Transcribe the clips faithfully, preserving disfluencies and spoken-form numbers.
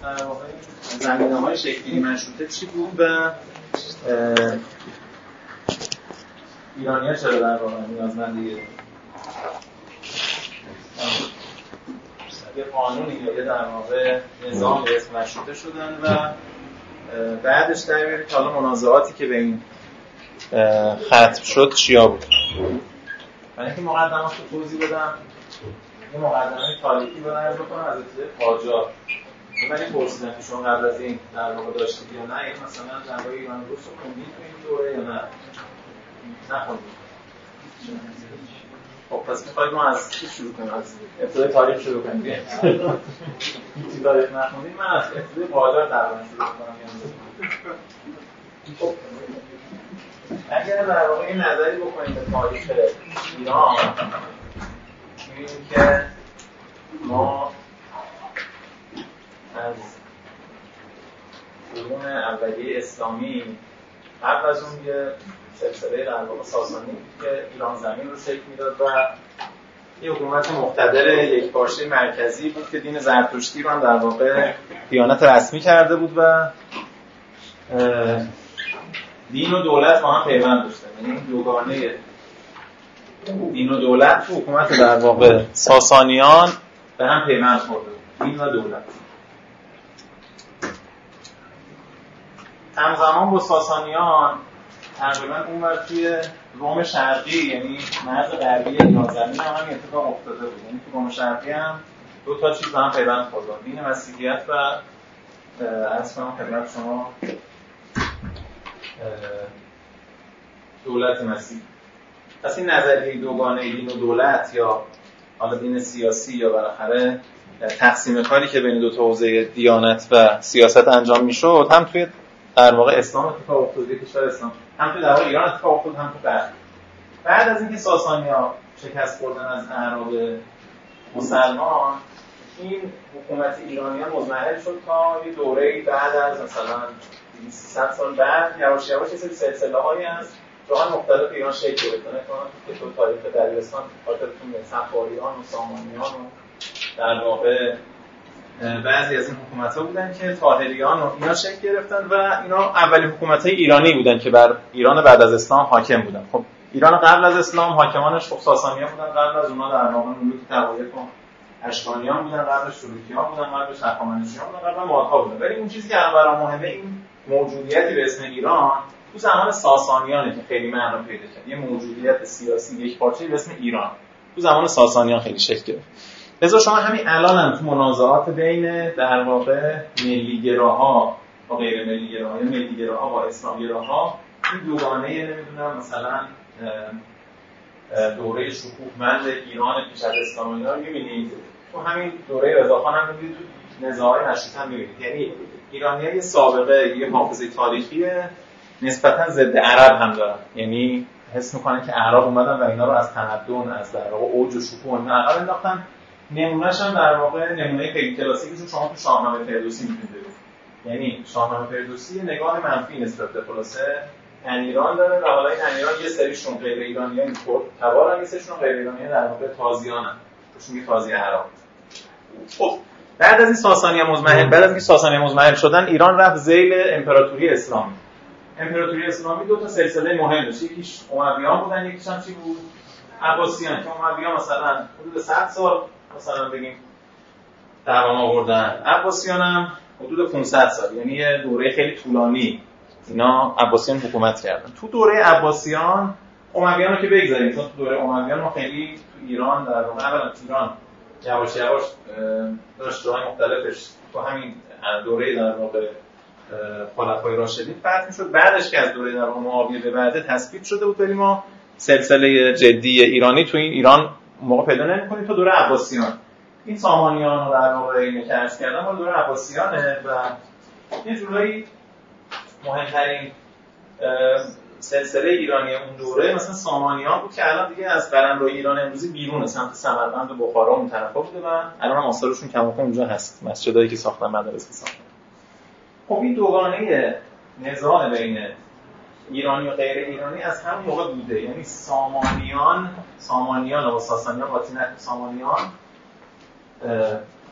در واقع زمینه‌های شکلی مشروطه چی بود و ایرانی‌ها چرا در واقع نیازمند یه قانونی یا یه در واقع نظام به اسم مشروطه شدن و بعدش در میاره که حالا منازعاتی که به این ختم شد چیا بود. من اینکه مقدمات رو توضیح بدم یه مقدمه تاریخی رو نرز بکنم از ابتدای قاجار. من این پرسیدم که شما قبل از این در واقع داشتید یا نه، این مثلا جنبه ایران روس رو خوندید تو این دوره یا نه؟ نخوندید. خب پس می‌خواید ما از چی شروع کنیم؟ از ابتدای تاریخ شروع کنیم. هیچ تاریخ نخوندید، من از ابتدای قاجار تقریبا شروع کنم. خب اگر در واقع این نظری بکنیم به تاریخ ایران، می‌بینیم که ما از قرون اولیه اسلامی قبل از اون یه سلسله در واقع ساسانی که ایران زمین رو شکل میداد و یه حکومت مقتدر یکپارچه مرکزی بود که دین زرتشتی رو هم در واقع دیانت رسمی کرده بود و دین و دولت با هم پیوند داشتن. یعنی این دوگانه دین و دولت تو حکومت در واقع ساسانیان به هم پیوند خورده بود، دین و دولت. همزمان با ساسانیان تقریبا اونور توی روم شرقی، یعنی مرز غربی ایران زمین هم هم اتفاق افتاده بود. یعنی تو روم شرقی هم دو تا چیز به هم پیوند خورده، دین مسیحیت و عرض کنم خدمت شما دولت مسیحی. پس این نظریه دوگانه دین و دولت یا حالا دین سیاسی یا بالاخره تقسیم کاری که بین دو تا حوزه دیانت و سیاست انجام میشد، هم توی در واقع اسلام اتفاق افتاد، کشور اسلام، هم توی در واقع ایران اتفاق افتاد، هم تو غرب. بعد از اینکه ساسانی‌ها شکست خوردن از اعراب مسلمان، این حکومت ایرانیان مضمحل شد تا یه دوره‌ای بعد از مثلا سیصد سال بعد یواش یواش یه سری سلسله‌هایی از جاهای مختلف ایران شکل گرفت. مثلا تو تاریخ دبیرستان خاطرتون صفاریان و سامانیان و در واقع بعضی از این حکومت‌ها بودن که طاهریان و اینا شکل گرفتن و اینا اولین حکومت‌های ایرانی بودن که بر ایران بعد از اسلام حاکم بودن. خب ایران قبل از اسلام حاکمانش خب ساسانیان بودن، قبل از اونها در واقع ملوک توایف و اشکانیان بودن، قبلش سلوکیان بودن، قبلش هخامنشیان بودن، قبلا مادها بودن. ولی اون چیزی که الان مهمه این موجودیتی به اسم ایران تو زمان ساسانیانه که خیلی معنا پیدا کرد. یه موجودیت سیاسی یکپارچه‌ای به اسم ایران تو زمان ساسانیان خیلی شکل گرفت. لذا شما همین الان هم تو منازعات بین در واقع ملی‌گراها و غیر ملی‌گراها یا ملی‌گراها با اسلام‌گراها این دوگانه نمیدونم مثلا دوره شکوهمند ایران پیش از اسلام اینا رو می‌بینید. تو همین دوره رضاخان هم می‌بینید، تو نزاع‌های مشروطه هم می‌بینید. یعنی ایرانی‌ها یه سابقه، یه حافظه تاریخی نسبتاً ضد عرب هم دارن. یعنی حس می‌کنن که اعراب اومدن و اینا رو از تمدن، از در واقع اوج و شکوه اونها عقب انداختن. نمونه‌اش هم در واقع نمونه خیلی کلاسیکی که شما تو شاهنامه فردوسی می‌تونید ببینید. یعنی شاهنامه فردوسی نگاه منفی نسبت به خلاصه ایران داره و حالا این ایران یه سریشون غیر ایرانیان اینطور تبارن، یه سریشون غیر ایرانیان در واقع تازیانن. توشون یه تازی عرب. خب بعد از این ساسانیان مضمحل، بعد از اینکه ساسانیان مضمحل شدن، ایران رفت ذیل امپراتوری اسلامی. امپراتوری اسلامی دو تا سلسله مهم داشت. یکیش امویان بودن، یکیش هم چی بود؟ عباسیان. که امویان مثلا حدود صد سال مثلا بگیم دوام آوردن، عباسیان هم حدود پانصد سال، یعنی یه دوره خیلی طولانی اینا عباسیان حکومت کردن. تو دوره عباسیان امویان رو که بگذاریم، چون تو دوره امویان ما خیلی تو ایران در واقع اولا ایران یواش یواش داشت جاهای مختلفش تو همین دوره در واقع خلفای راشدین فتح می‌شد. بعدش که از دوره در واقع معاویه به بعد تثبیت شده بود، ولی ما سلسله جدی ایرانی تو این ایران موقع پیدا نمی‌کنیم تا دوره عباسیان. این سامانیان رو در واقع اینه که عرض کردم ما دوره عباسیانه و یه جورایی مهمترین سلسله ایرانی اون دوره مثلا سامانیان بود که الان دیگه از قلمرو ایران امروزی بیرونه، سمت سمرقند و بخارا اون طرفا بوده و الان هم آثارشون کماکان اونجا هست، مسجدایی که ساختن، مدارس که ساختن. خب این دوگانه نزاع بین ایرانی و غیر ایرانی از همون موقع بوده. یعنی سامانیان سامانیان و ساسانیان قاطی نکن، سامانیان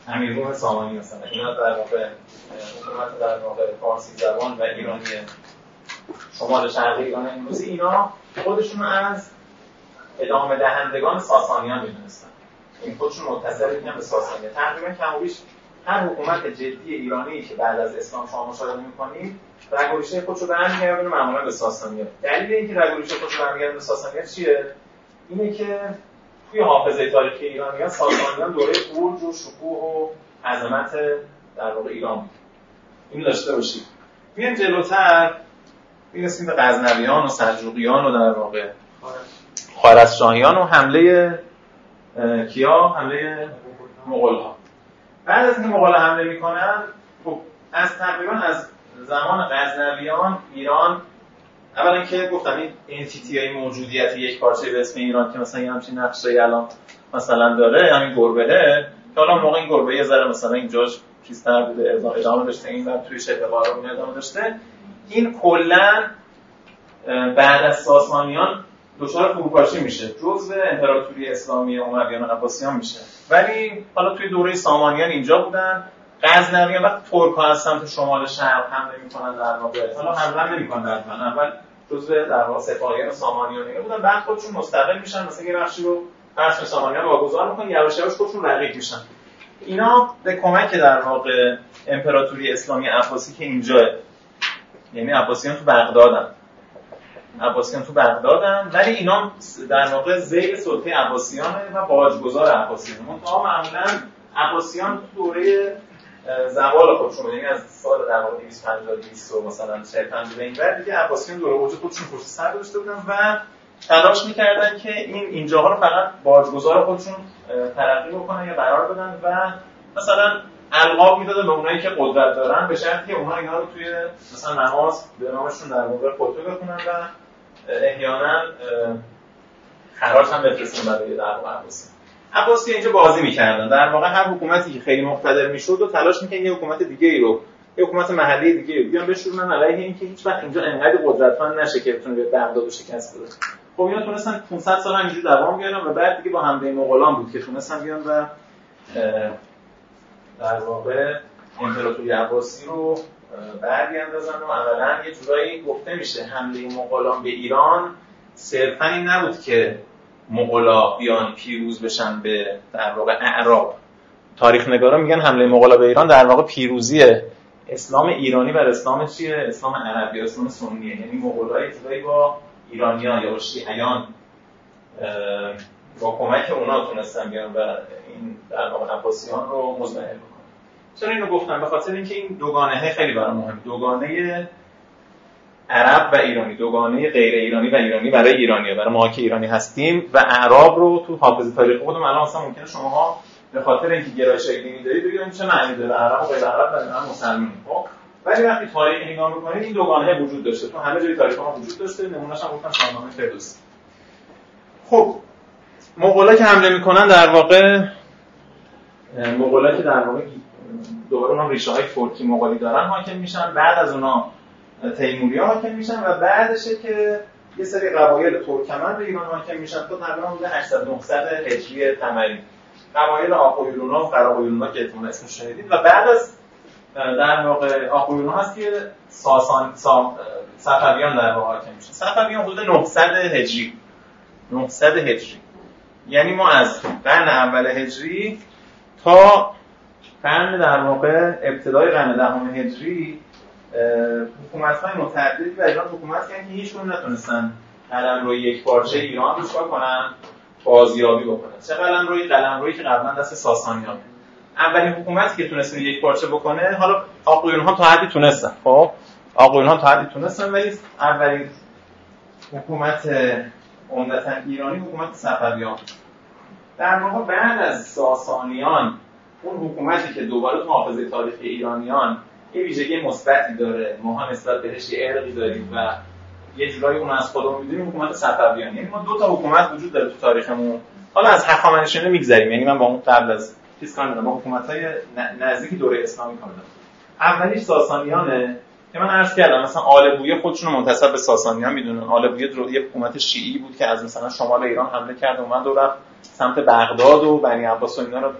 امیرالروم سامانی مثلا اینا در واقع حکومت در واقع فارسی زبان و ایرانی شمال شرقی ایران امروزی، اینا خودشون از ادامه دهندگان ساسانیان میدونستن، این خودشون متصل میکنن به ساسانیان. تقریبا کم و بیش هر حکومت جدی ایرانی که بعد از اسلام شما مشاهده میکنید رگ و ریشه خودشو برمیگردونه معمولا به ساسانیان. دلیل اینکه رگ و ریشه خودشو برمیگردونه به ساسانیان چیه؟ اینه که توی حافظه تاریخی ایرانیان ساسانیان دوره اوج و شکوه و عظمت در واقع ایران بود. اینو داشته باشید. میایم جلوتر میرسیم به غزنویان و سلجوقیان و در واقع خوارزمشاهیان و حمله کیا؟ حمله مغول‌ها. بعد از اینکه مغول‌ها حمله میکنن، خب از تقریبا از زمان غزنویان ایران، اولا که گفتم این انتیتی‌های موجودیت یک پارچه به اسم ایران که مثلا یه همچین نقشه‌ای الان مثلا داره، همین گربه‌ه که حالا موقع این گربه یه ذره مثلا اینجاش چیزتر بوده، ادامه داشته، این و توی شبه قاره ادامه داشته، این کلاً بعد از ساسانیان دچار فروپاشی میشه، جزء امپراتوری اسلامی امویان و عباسیان میشه. ولی حالا توی دوره سامانیان اینجا بودن. غزنویان وقتی ترک‌ها از سمت شمال شرق حمله میکنن در واقع، حالا حمله نمیکنن در واقع، اول جزء در واقع سپاهیان سامانیان اینا بودن، بعد خودشون مستقل میشن، مثلا یه بخشی رو فرض سامانیان واگذار میکنن، یواش یواش خودشون رقیق میشن. اینا به کمک در واقع امپراتوری اسلامی عباسی که اینجاه، یعنی عباسیان تو بغدادن عباسیان تو بغدادن ولی اینا در واقع زیر سلطه عباسیانه و باجگذار عباسیانه. منتها معمولا عباسیان تو دوره زوال خودشون، یعنی از سال در واقع دویست و پنجاه دویست مثلا چهل پنجاه به این بعد دیگه عباسیان دوره اوج خودشون پشت سر داشته بودن و تلاش می‌کردن که این اینجاها رو فقط باجگذار خودشون ترقی بکنن یا قرار بدن و مثلا القاب میدادن به اونایی که قدرت دارن، به شرطی که اونها اینا رو توی مثلا نماز به نامشون در واقع خطبه بخونن و احیانا خراج هم بفرستن برای در واقع عباسی. عباسی اینجا بازی میکردن، در واقع هر حکومتی که خیلی مقتدر میشد و تلاش میکنن یه حکومت دیگه ای رو، یه حکومت محلی دیگه رو بیان بشورن علیه اینکه هیچ وقت اینجا انقدر قدرتمند نشه که بتونه به بغداد رو شکست بده. خب اینا تونستن پانصد سال همینجوری دوام بیارن و بعد دیگه با حمله مغولان بود که تونستن بیان و در واقع امپراتوری عباسی رو برگردازن و عملاً یه جورایی گفته میشه حمله مغولان به ایران صرفاً این نبود که مغولا بیان پیروز بشن به در واقع اعراب. تاریخ نگارا میگن حمله مغولا به ایران در واقع پیروزی اسلام ایرانی بر اسلام چیه؟ اسلام عربی، اسلام سنیه. یعنی مغولای جورایی با ایرانیان یا شیعیان با کمک اونا تونستن بیان و این در واقع عباسیان رو مزمحل بکنن. چرا اینو گفتم؟ به خاطر اینکه این دوگانه خیلی برای مهم، دوگانه عرب و ایرانی، دوگانه غیر ایرانی و ایرانی برای ایرانی‌ها، برای ما که ایرانی هستیم و اعراب رو تو حافظه تاریخی خودمون الان مثلا ممکنه شماها به خاطر اینکه گرایش دینی دارید بگید چه معنی داره عرب و غیر عرب و اینا مسلمانیم. خب ولی وقتی تاریخ نگاه می‌کنید این دوگانه وجود داشته، تو همه جای تاریخ ما وجود داشته. نمونه‌اش هم گفتم شاهنامه فردوسی. خب مغولا که حمله میکنن در واقع مغولا که در واقع دوباره هم ریشه‌های ترکی مغولی دارن حاکم میشن، بعد از اونا تیموری‌ها حاکم میشن و بعدشه که یه سری قبایل ترکمن به ایران حاکم میشن تا تقریبا حدود هشتصد نهصد هجری قمری. قبایل آخویرونا و قراقویرونا که احتمالاً اسمش شنیدید و بعد از در واقع آخویرونا هست که ساسان سا... صفویان در واقع حاکم میشن. صفویان حدود نهصد هجری نهصد هجری، یعنی ما از قرن اول هجری تا قرن در واقع ابتدای قرن دهم هجری حکومت‌های متعددی در ایران حکومت کردن که هیچکدوم نتونستن قلمروی یک پارچه ایران رو چیکار کنن؟ بازیابی بکنن. چه قلمروی؟ قلمرویی که قبلا دست ساسانیان. اولین حکومتی که تونست یک پارچه بکنه، حالا آقویون‌ها تا حدی تونستن. خب آقویون‌ها تا حدی تونستن ولی اولین حکومت عمدتاً ایرانی حکومت صفویان. در واقع بعد از ساسانیان اون حکومتی که دوباره تو حافظه تاریخی ایرانیان یه ویژگی مثبتی داره، ما هم نسبت بهش یه ارقی داریم و یه جورایی اون از خودمون می‌دونیم، حکومت صفویان. یعنی ما دو تا حکومت وجود داره تو تاریخمون. حالا از هخامنشیان میگذریم، یعنی من با اون قبل از چیز کار ندارم، ما حکومت‌های نزدیک دوره اسلامی کار دارم. اولیش ساسانیانه که من عرض کردم، مثلا آل بویه خودشون رو منتسب به ساسانیان میدونن. آل بویه یه حکومت شیعی بود که از مثلا شمال ایران حمله کرد و اومد و رفت سمت بغداد و بنی عباس و اینا رو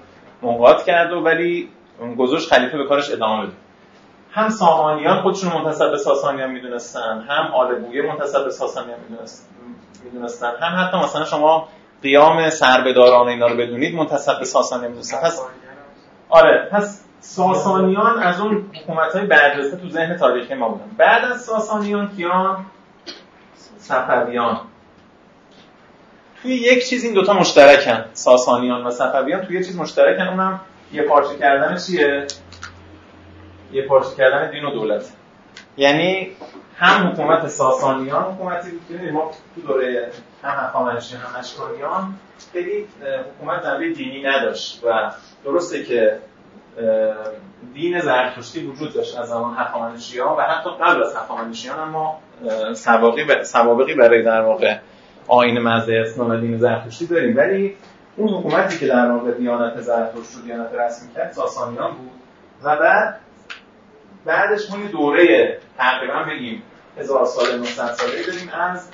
منقاد کرد و ولی گذاشت خلیفه به کارش ادامه بده. هم سامانیان خودشون منتسب به ساسانیان میدونستن، هم آل بویه منتسب به ساسانیان میدونستن، هم حتی مثلا شما قیام سربداران اینا رو بدونید منتسب به ساسانیان میدونستن. پس آره، پس ساسانیان از اون حکومت‌های برجسته تو ذهن تاریخی ما بودن. بعد از ساسانیان کیان؟ صفویان. توی یک چیز این دوتا مشترکن، ساسانیان و صفویان توی یک چیز مشترکن، اونم یه پارچه کردن چیه؟ یه پارچه کردن دین و دولت. یعنی هم حکومت ساسانیان حکومتی بود که ما تو دوره هم هخامنشیان هم اشکانیان خیلی حکومت جنبه دینی نداشت و درسته که دین زرتشتی وجود داشت از زمان هخامنشیان و حتی قبل از هخامنشیان، اما سوابقی سوابقی برای در واقع آیین مذهب اسلام و دین زرتشتی داریم، ولی اون حکومتی که در واقع دیانت زرتشت رو دیانت رسمی کرد ساسانیان بود. و بعد بعدش ما یه دوره تقریبا بگیم هزار سال نهصد ساله داریم از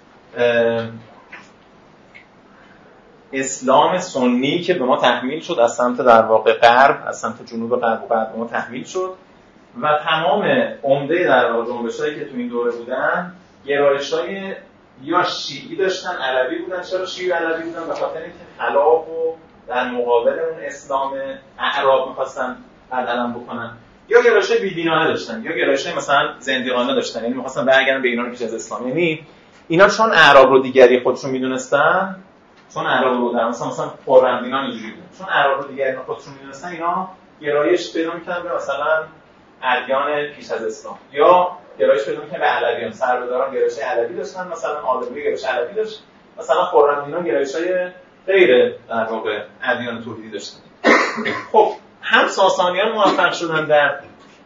اسلام سنی که به ما تحمیل شد از سمت در واقع غرب، از سمت جنوب غرب و غرب به ما تحمیل شد و تمام عمده در واقع جنبشایی که تو این دوره بودن گرایش‌های یا شیعی داشتن، علوی بودن. چرا شیعی و علوی بودن؟ به خاطر اینکه خلاف و در مقابل اون اسلام اعراب می‌خواستن بدلم بکنن، یا گرایش‌های بی‌دینانه داشتن، یا گرایش‌های مثلا زندیقانه داشتن، یعنی می‌خواستن برگردن به ایران پیش از اسلام. یعنی اینا چون اعراب رو دیگری خودشون می‌دونستن، چون اعراب رو در مثلا مثلا خرمدینان اینجوری بودن، چون اعراب رو دیگری خودشون می‌دونستن، اینا گرایش پیدا می‌کردن به مثلا ادیان پیش از اسلام، یا گرایش پیدا می‌کردن به علویان. سربداران گرایش علوی داشتن، مثلا آلبوی گرایش علوی داشت، مثلا خرمدینان گرایش‌های غیر در واقع ادیان توحیدی داشتن. خب هم ساسانیان موفق شدن در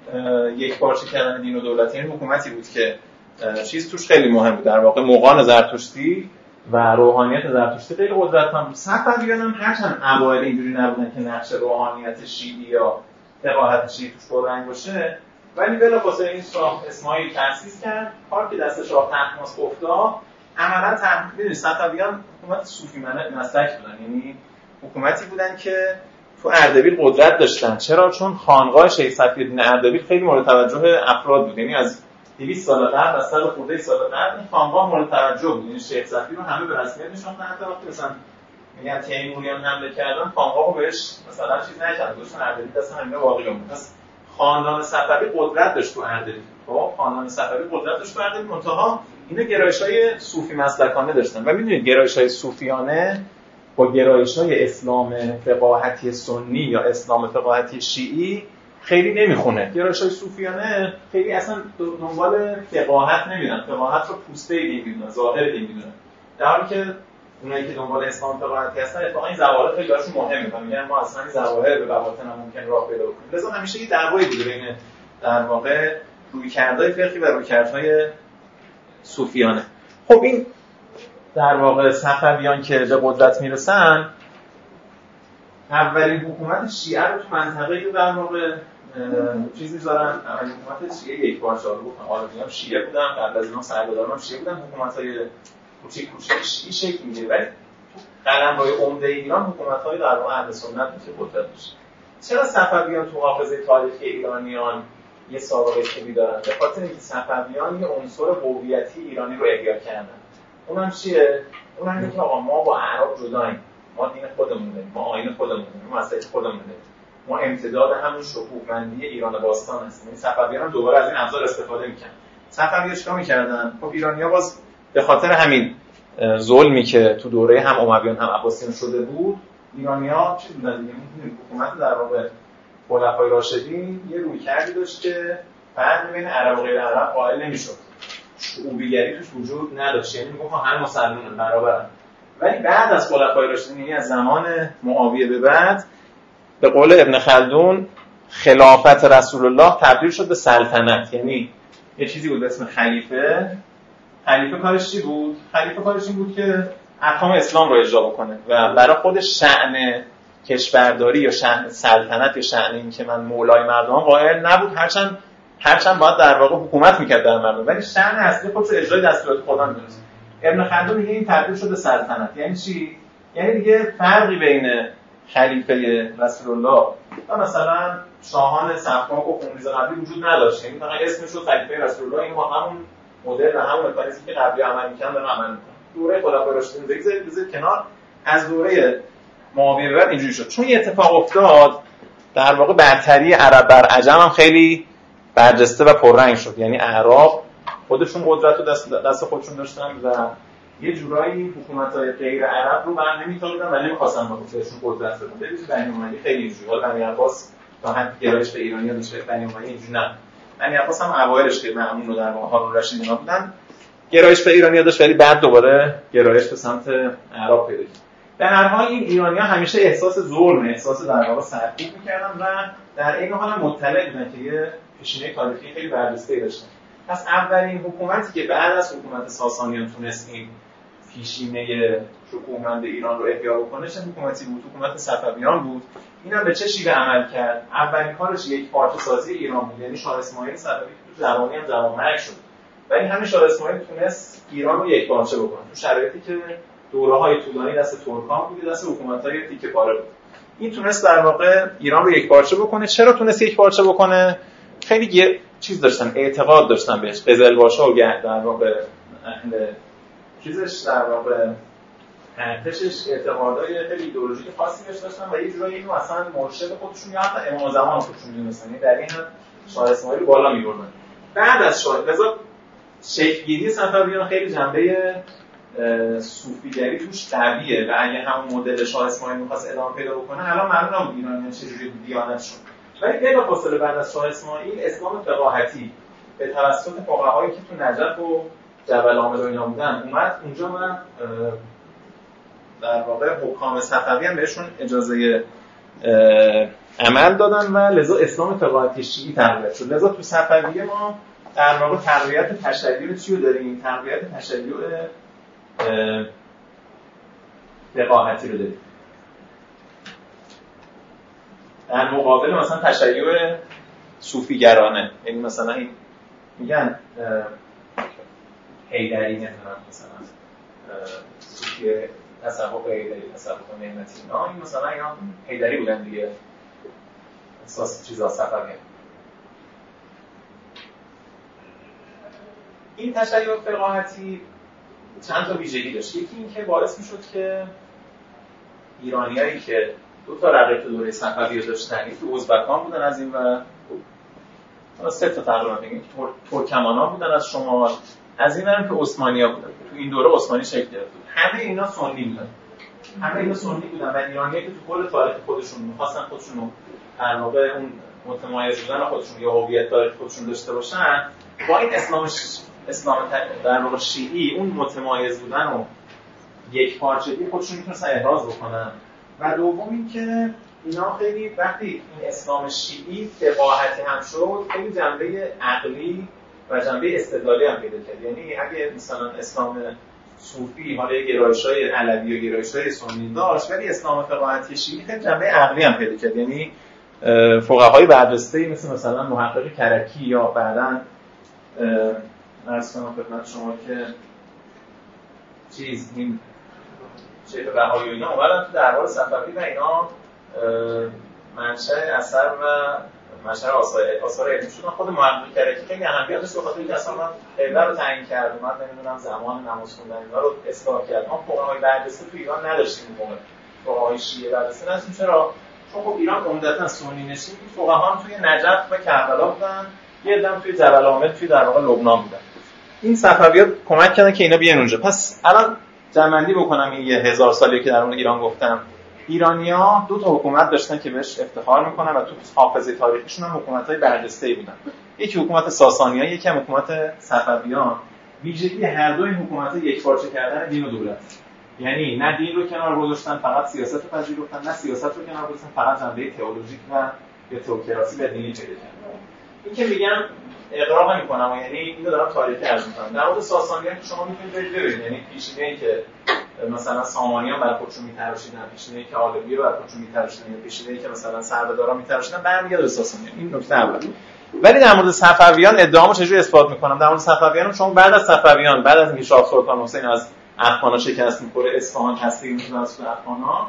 یک پارچه کردن دین و دولت، این حکومتی بود که چیز توش خیلی مهم بود، در واقع مغان زرتشتی و روحانیت زرتشتی خیلی قدرتمند بود. صفویان هم هرچند اوایل اینجوری نبودن که نقش روحانیت شیعی یا فقاهت شیعی توش پررنگ باشه، ولی بلافاصله این شاه اسماعیل تأسیس کرد، کار که دست شاه طهماسپ افتاد. عملاً تحمیل صفویان حکومت صوفی مسلک بودن، یعنی حکومتی بودن که تو اردبیل قدرت داشتن. چرا؟ چون خانقاه شیخ صفی‌الدین اردبیل خیلی مورد توجه افراد بود، یعنی از دویست سال قبل، از صد خورده سال قبل این خانقاه مورد توجه بود. یعنی شیخ صفی رو همه به رسمیت نشناختن، حتی وقتی مثلا میگن تیموریان حمله کردن خانقاه رو بهش مثلا چیز نکردن، گفتن اردبیل اصلا همین واقعی بود. پس خاندان صفوی قدرت داشت تو اردبیل. خب خاندان صفوی قدرت داشت تو اردبیل، منتها اینا گرایش‌های صوفی مسلکانه داشتن و می‌دونید گرایش‌های صوفیانه با گرایش‌های اسلام فقاهتی سنی یا اسلام فقاهتی شیعی خیلی نمیخونه. گرایش‌های صوفیانه خیلی اصلا دنبال فقاهت نمیدن، فقاهت رو پوسته دین میدونن، ظاهر دین میدونن، در حالی که اونایی که دنبال اسلام فقاهتی هستن اتفاقا این ظواهر خیلی براشون مهمه و میگن ما اصلا این ظواهر به بواطن ممکن راه پیدا کنیم. لذا همیشه یه دعوایی بوده بین در واقع رویکردهای فقهی و رویکردهای صوفیانه. خب این در واقع صفویان که به قدرت میرسن، اولین حکومت شیعه رو تو منطقه رو در واقع چیز میذارن. اولین حکومت شیعه یک بار شاید گفتم آلبانی هم شیعه بودن، قبل از اینا سربداران هم شیعه بودن، حکومت‌های کوچیک کوچیک شیعی شکل میگیره، ولی قلمروی عمده ایران حکومت‌های در واقع اهل سنت که قدرت داشت. چرا صفویان تو حافظه تاریخی ایرانیان یه سابقه خوبی دارن؟ به خاطر اینکه صفویان یه عنصر هویتی ایرانی رو احیا کردن. اونم چیه؟ اونم اینه که آقا ما با اعراب جداییم، ما دین خودمون داریم، ما آیین خودمون داریم، ما مسائل خودمون داریم، ما امتداد همون شکوهمندی ایران باستان هستیم. این صفویان هم دوباره از این ابزار استفاده میکنن. صفویان چیکار میکردن؟ خب ایرانی‌ها باز به خاطر همین ظلمی که تو دوره هم امویان هم عباسیان شده بود، ایرانی‌ها چی بودن دیگه؟ می‌دونید حکومت در واقع خلفای راشدین یه رویکردی داشت که فرق بین عرب و غیر عرب قائل نمی‌شد. شعوبیگری توش وجود نداشت، یعنی میگم همه مسلمانان برابرن. ولی بعد از خلفای راشدین، یعنی از زمان معاویه به بعد، به قول ابن خلدون خلافت رسول الله تبدیل شد به سلطنت. یعنی یه چیزی بود به اسم خلیفه. خلیفه کارش چی بود؟ خلیفه کارش این بود که احکام اسلام رو اجرا بکنه و برای خودش شأن کشورداری یا شأن سلطنت یا شأن این که من مولای مردمان قائل نبود، هرچند هرچند باید در واقع حکومت میکرد در مردم، ولی شأن اصلی خودش رو اجرای دستورات خدا میدونست. ابن خلدون میگه این تبدیل شده سلطنت. یعنی چی؟ یعنی دیگه فرقی بین خلیفه رسول الله و مثلا شاهان صفاک و خونریز قبلی وجود نداشت. یعنی فقط اسمش رو خلیفه رسول الله، این با همون مدل و همون مکانیزمی که قبلی عمل می‌کردن داره عمل می‌کنه. دوره خلفای راشدین بگذارید بذارید کنار، از دوره معاویه بعد اینجوری شد. چون یه اتفاق افتاد در واقع برتری عرب بر عجم هم خیلی برجسته و پررنگ شد. یعنی اعراب خودشون قدرت رو دست دست خودشون داشتن و یه جورایی حکومت‌های غیر عرب رو بر نمی‌تاختن و نمی‌خواستن با خودشون قدرت بدن. ببینید بنی امیه خیلی اینجوری، حالا بنی عباس تا حد گرایش به ایرانی‌ها داشته، بنی امیه اینجوری نه. بنی عباس هم اوایلش که مأمون و در واقع هارون الرشید اینا بودن، گرایش به ایرانی‌ها داشت ولی بعد دوباره گرایش به سمت اعراب پیدا کرد. در هر حال این ایرانی‌ها همیشه احساس ظلم، احساس در واقع سرکوب می‌کردن و در این حال هم مطلع بودن که یه پیشینه تاریخی خیلی برجسته‌ای داشتن. پس اولین حکومتی که بعد از حکومت ساسانیان تونست این پیشینه شکوهمند ایران رو احیا بکنه چه حکومتی بود؟ حکومت صفویان بود. اینم به چه شیوه عمل کرد؟ اولین کارش یک پارچه سازی ایران بود. یعنی شاه اسماعیل صفوی تو جوانی هم جوانمرگ شد. ولی همین شاه اسماعیل تونست ایران رو یک پارچه بکنه. تو شرایطی که دوره‌های طولانی دست ترکان بود، دست حکومت‌های تیکه پاره بود. این تونست در واقع ایران رو یک پارچه بکنه. چرا تونست یک پارچه بکنه؟ خیلی یه چیز داشتن، اعتقاد داشتن بهش. قزلباشا و در واقع اهل چیزش در واقع ارتشش اعتقادای خیلی ایدئولوژیک خاصی بهش داشتن و یه جورایی اینو اصلا مرشد خودشون یا حتی امام زمان خودشون می‌دونستن. در این حد شاه اسماعیل بالا می‌بردن. بعد از شاه رضا شکل‌گیری صفویان خیلی جنبه صوفیگری توش قویه و اگه همون مدل شاه اسماعیل می‌خواست ادامه پیدا بکنه الان معلوم نبود ایرانیان چجوری دیانت شد. ولی بلافاصله بعد از شاه اسماعیل اسلام فقاهتی به توسط فقهایی که تو نجف و جبل عامل و اینا بودن اومد اونجا و در واقع حکام صفوی هم بهشون اجازه عمل دادن و لذا اسلام فقاهتی شیعی تقویت شد. لذا تو صفویه ما در واقع تقویت تشیع چی رو داریم؟ تقویت تشیع فقاهتی رو داریم. در مقابل مثلا تشیع صوفیگرانه، یعنی مثلا این میگن حیدری نمیدونم مثلا صوفی تصوف حیدری، تصوف نعمتی اینا، این مثلا اینا حیدری بودن دیگه، اساس چیزا صفویه. این تشیع فقاهتی چند تا ویژگی داشت. یکی این که باعث میشد که ایرانیایی که دو تا رقیب تو دوره صفویه داشتن، یکی ازبکان بودن از این و حالا سه تا تقریبا بگیم ترکمانا بودن از شمال، از این هم که عثمانی‌ها بودن. تو این دوره عثمانی شکل گرفت. همه اینا سنی بودن. همه اینا سنی بودن و ایرانیایی که تو کل تاریخ خودشون می‌خواستن خودشون رو در واقع اون متمایز بودن خودشون یا هویت تاریخ خودشون داشته باشن، با این اسلام اسلام در واقع شیعی اون متمایز بودن و یک پارچگی خودشون میتونستن احراز بکنن. و دوم این که اینا خیلی وقتی این اسلام شیعی فقاهتی هم شد خیلی جنبه عقلی و جنبه استدلالی هم پیدا کرد. یعنی اگه مثلا اسلام صوفی حالا گرایش‌های علوی و گرایش‌های سنی داشت ولی اسلام فقاهتی شیعی خیلی جنبه عقلی هم پیدا کرد. یعنی فقهای برجسته‌ای مثل مثلا محقق کرکی یا بعداً عرض کنم خدمت شما که چیز این شیخ بهایی و اینا اومدن تو دربار صفوی و اینا منشأ اثر و منشأ آثار علمی شدن. خود محقق کرکی خیلی اهمیت داشت به خاطر اینکه اصلا قبله رو تعیین کرد، اومد نمیدونم زمان نماز خوندن اینا رو اصلاح کرد. ما فقهای برجسته تو ایران نداشتیم اون موقع. فقهای شیعه برجسته نداشتیم. چرا؟ چون خب ایران عمدتاً سنی نشین بود. فقها هم توی نجف و کربلا بودن، یه عده‌ام توی جبل عامل توی در واقع لبنان بودن. این صفوی‌ها کمک کردن که اینا بیان اونجا. پس الان جمع‌بندی بکنم این یه هزار سالی که در اون ایران گفتم، ایرانی‌ها دو تا حکومت داشتن که بهش افتخار میکنن و تو حافظه تاریخیشون هم حکومت‌های برجسته‌ای بودن. یکی حکومت ساسانیان، یکی هم حکومت صفویان. ویژگی هر دو این حکومت‌ها یکپارچه کردن دین و دولت. یعنی نه دین رو کنار گذاشتن فقط سیاست رو پذیرفتن، نه سیاست رو کنار گذاشتن فقط جنبه تئولوژیک و یا تئوکراسی و دینی پیدا کردن. این که میگم اقرار نمی‌کنم، یعنی اینو دارم تاریخی عرض می‌کنم. در مورد ساسانیان که شما می‌تونید برید ببینید، یعنی پیشینه‌ای که مثلا سامانیان بر خودشون می‌تراشیدن، پیشینه‌ای که عالویه بر خودشون می‌تراشیدن، یا پیشینه‌ای که مثلا سردارا می‌تراشیدن، برمیگرده به ساسانیان. این نکته اول. ولی در مورد صفویان ادعامو چجوری اثبات می‌کنم؟ در مورد صفویان شما بعد از صفویان، بعد از اینکه شاه سلطان حسین از افغان‌ها شکست می‌خوره، اصفهان تصدیق می‌شه از افغان‌ها،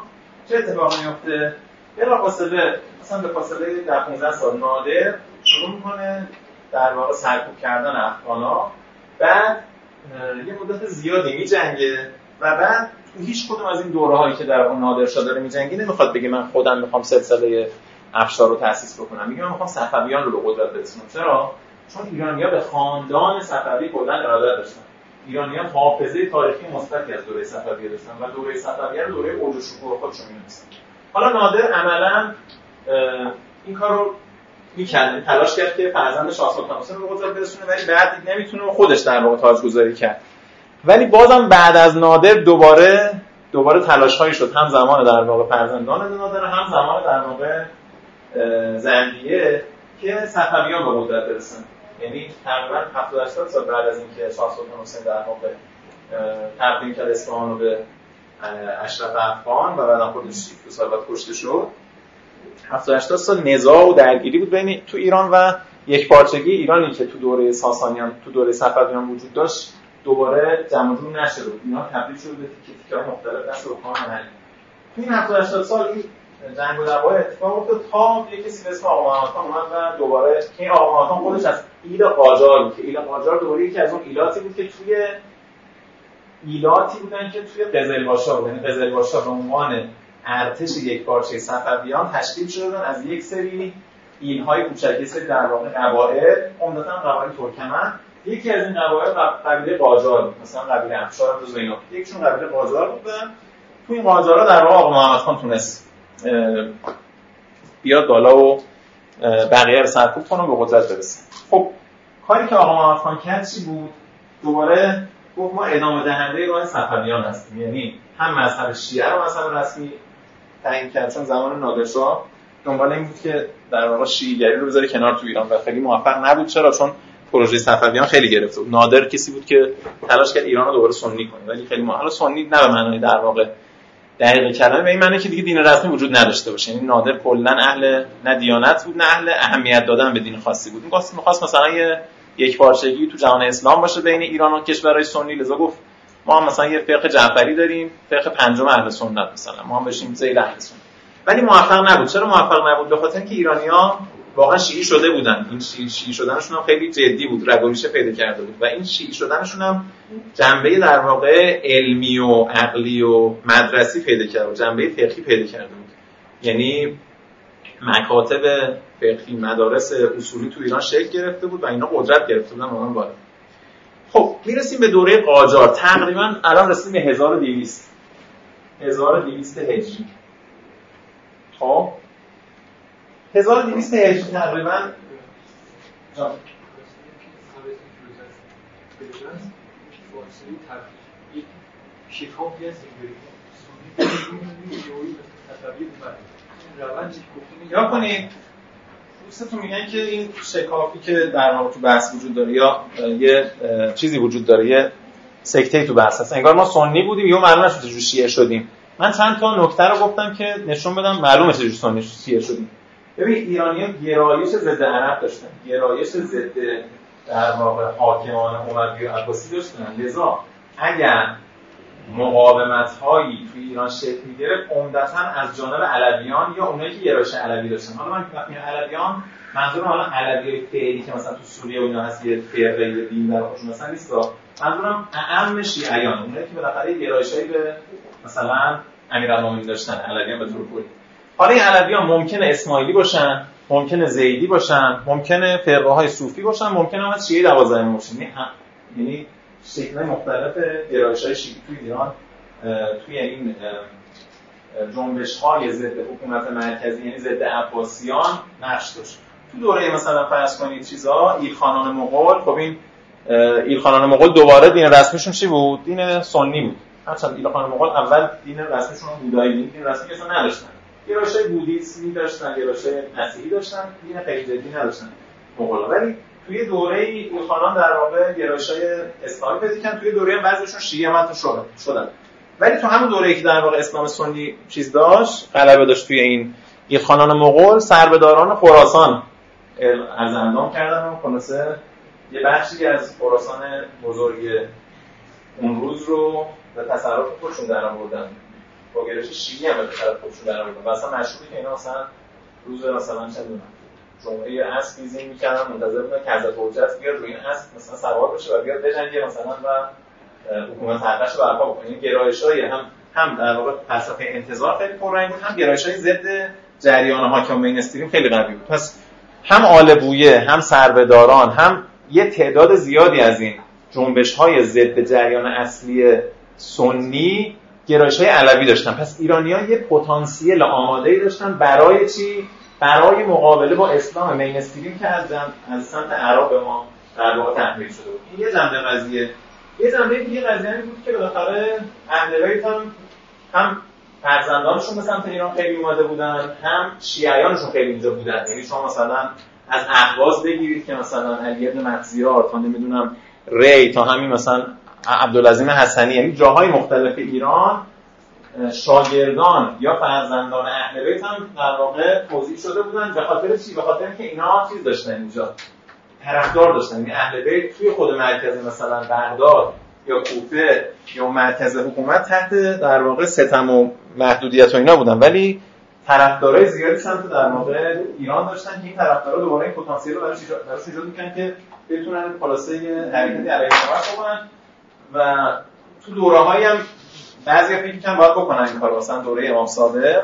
چه اتفاقی میفته؟ بلافاصله مثلا به فاصله ده پانزده سال نادر شروع میکنه در واقع سرکوب کردن افغانا، بعد یه مدت زیادی میجنگه و بعد تو هیچ کدوم از این دوره‌هایی که در اون نادر شاه داره میجنگه نمیخواد بگه من خودم میخوام سلسله افشار رو تأسیس بکنم، میگه من میخوام صفویان رو به قدرت برسونم. چرا؟ چون ایرانی‌ها به خاندان صفوی کلاً ارادت داشتن. ایرانی‌ها حافظه تاریخی مثبتی از دوره صفویه داشتن و دوره صفویه رو دوره اوج و شکوه خودشون می‌دونستن. حالا نادر عملاً این کارو می‌کرد، تلاش کرد که فرزند شاه سلطان حسین رو به قدرت برسونه، ولی بعد دید نمیتونه و خودش در واقع تاجگذاری کرد. ولی بازم بعد از نادر دوباره دوباره تلاش‌هایی شد، هم زمان در واقع فرزندان نادر، هم زمان در واقع زندیه که صفویان به قدرت برسن. یعنی تقریباً هفتاد هشتاد سال بعد از اینکه شاه سلطان حسین در واقع تقدیم کرد اصفهان رو به اشرف افغان و بعداً خودش دو سال بعد کشته شد، هفتاد هشتاد سال نزاع و درگیری بود بین تو ایران و یک پارچگی ایرانی که تو دوره ساسانیان تو دوره صفویان وجود داشت دوباره جمع جور نشد و اینا تبدیل شد به تیکه تیکه‌های مختلف دست سلطان محلی. تو این هفتاد هشتاد سال این جنگ و دعوا اتفاق افتاد تا یک کسی به اسم آقا محمد خان اومد و دوباره این آقا محمد خان خودش از ایل قاجار بود که ایل قاجار دوره یکی از اون ایلاتی بود که توی ایلاتی بودن که توی قزلباشا بود، یعنی قزلباشا به عنوان ارتش یک پارچه صفویان تشکیل شدن از یک سری ایل‌های کوچک، یک سری در واقع قبایل، عمدتاً قبایل ترکمن. یکی از این قبایل قبیله قاجار بود، مثلا قبیله افشار هم جزو اینا، یکیشون قبیله قاجار بودن. تو این قاجارا در واقع آقا محمد خان تونست بیاد بالا و بقیه رو سرکوب کنه و به قدرت برسه. خب کاری که آقا محمد خان کرد چی بود؟ دوباره گفت ما ادامه دهنده راه صفویان هستیم، یعنی هم مذهب شیعه رو مذهب رسمی تعیین کرد، چون زمان نادرشاه دنبال این بود که در واقع شیعه‌گری رو بذاره کنار تو ایران و خیلی موفق نبود. چرا؟ چون پروژه صفویان خیلی گرفته بود. نادر کسی بود که تلاش کرد ایران رو دوباره سنی کنه، ولی خیلی ما حالا سنی نه به معنای در واقع دقیق کلمه، به این معنی که دیگه دین رسمی وجود نداشته باشه. یعنی نادر کلا اهل نه دیانت بود نه اهل اهمیت دادن به دین خاصی بود. می‌خواست می‌خواست مثلا یه یک پارچگی تو جهان اسلام باشه بین ایران و کشورهای سنی، لذا گفت ما هم مثلا یه فقه جعفری داریم، فقه پنجم اهل سنت مثلا، ما هم بشیم ذیل اهل سنت. ولی موفق نبود. چرا موفق نبود؟ به خاطر اینکه ایرانی‌ها واقعا شیعی شده بودن. این شیعی, شیعی شدنشون هم خیلی جدی بود، رگ و ریشه پیدا کرده بود و این شیعی شدنشون هم جنبه در واقع علمی و عقلی و مدرسی پیدا کرده بود، جنبه فقهی پیدا کرده بود. یعنی مکاتب فقهی، مدارس اصولی تو ایران شکل گرفته بود و اینا قدرت گرفته بودن اون بالا. خب میرسیم به دوره قاجار، تقریبا الان رسیدیم به هزار و دویست هزار و دویست هجری. خب هزار و دویست هجری تقریبا جان یا کنید دوستتون میگن که این شکافی که در واقع تو بحث وجود داره یا یه چیزی وجود داره، یه سکته تو بحث هست، انگار ما سنی بودیم یا معلوم نشد چجوری شیعه شدیم. من چند تا نکته رو گفتم که نشون بدم معلومه چجوری سنی شیعه شدیم. ببین ایرانی‌ها گرایش ضد عرب داشتن، گرایش ضد در واقع حاکمان اموی و عباسی داشتن، لذا اگر مقاومت‌هایی توی ایران شکل می‌گرفت عمدتاً از جانب علویان یا اونایی که گرایش علوی داشتن. حالا من وقتی علویان منظورم حالا علویای فعلی که مثلا تو سوریه و اینا هست، یه فرقه یا دین در خودشون مثلا نیست، منظورم اعم شیعیان، اونایی که بالاخره گرایشایی به مثلا امیرالمومنین داشتن، علویان به طور کلی. حالا این علویان ممکنه اسماعیلی باشن، ممکنه زیدی باشن، ممکنه فرقه‌های صوفی باشن، ممکنه هم از شیعه دوازدهمی باشن. یعنی شکل‌های مختلف گرایش‌های شیعی توی ایران توی این جنبش‌های ضد حکومت مرکزی یعنی ضد عباسیان نقش داشت. تو دوره مثلا فرض کنید چیزا ایلخانان مغول، خب این ایلخانان مغول دوباره دین رسمیشون چی بود؟ دین سنی بود. هرچند ایلخانان مغول اول دین رسمیشون بودایی بود، دین رسمی اصلا نداشتن. گرایش‌های بودیسمی داشتن، گرایش‌های مسیحی داشتن، دین خیلی جدی نداشتن مغول‌ها. ولی توی دوره ایلخانان در واقع گرایش‌های اسلامی پیدا کردن، توی دوره بعضیشون شیعه مت شدن شدن ولی تو همون دوره‌ای که در واقع اسلام سنی چیز داشت، غلبه داشت توی این ایلخانان مغول، سربداران خراسان از اندام کردن و خلاصه یه بخشی از خراسان بزرگ اون روز رو به تصرف خودشون در آوردن. با گرایش شیعی هم به طرف خودشون در آوردن. مثلا مشهوره که اینا مثلا روز مثلا چه می‌دونم جمعه عصر بیزین می‌کردن منتظر بودن که حضرت حجت بیاد روی این اسب مثلا سوار بشه و بیاد بجنگه مثلا و حکومت حقش رو برپا بکنه. این گرایش‌های هم هم در واقع فلسفه انتظار خیلی پررنگ بود، هم گرایش‌های ضد جریان حاکم مینستریم خیلی قوی بود. پس هم آل بویه، هم سربه‌داران، هم یه تعداد زیادی از این جنبش‌های ضد جریان اصلی سنی گرایش‌های علوی داشتن. پس ایرانی‌ها یه پتانسیل آماده‌ای داشتن برای چی؟ برای مقابله با اسلام مینستریم که از جنب از سمت عرب ما در واقع تحمیل شده بود. این یه جنبه قضیه. یه جنبه دیگه قضیه این بود که بالاخره اهل بیت هم هم فرزندانشون به سمت ایران خیلی اومده بودن، هم شیعیانشون خیلی اینجا بودن. یعنی شما مثلا از اهواز بگیرید که مثلا علی بن مخزیار تا نمیدونم ری تا همین مثلا عبدالعظیم حسنی، یعنی جاهای مختلف ایران شاگردان یا فرزندان اهل بیت هم در واقع توزیع شده بودن. به خاطر چی؟ به خاطر اینکه اینا چیز داشتن اینجا، طرفدار داشتن. یعنی اهل بیت توی خود مرکز مثلا بغداد یا کوفه یا مرکز حکومت تحت در واقع ستم و محدودیت و اینا بودن، ولی طرفدارای زیادی سمت در واقع ایران داشتن که این طرفدارا دوباره این پتانسیل رو براش ایجاد می‌کنن که بتونن خلاصه حرکتی علیه حکومت بکنن. و تو دوره‌هایی هم بعضی فکر می‌کنن باید بکنن این کارو. مثلا دوره امام صادق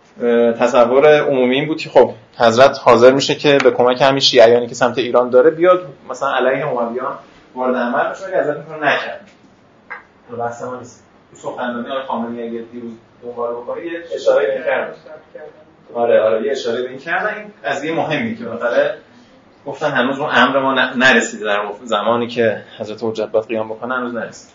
تصور عمومی این بود که خب حضرت حاضر میشه که به کمک همین شیعیانی که سمت ایران داره بیاد مثلا علیه امویان وارد عمل بشه، که حضرت می‌کنه نکرد. تو بحث ما نیست. تو سخنرانی آقای خامنه‌ای اگه دیروز دنبال بکنه یه اشاره کرد. آره آره یه اشاره به این کردن. این قضیه مهمی که بالاخره گفتن هنوز اون امر ما نرسیده، در زمانی که حضرت حجت باید قیام بکنه هنوز نرسید.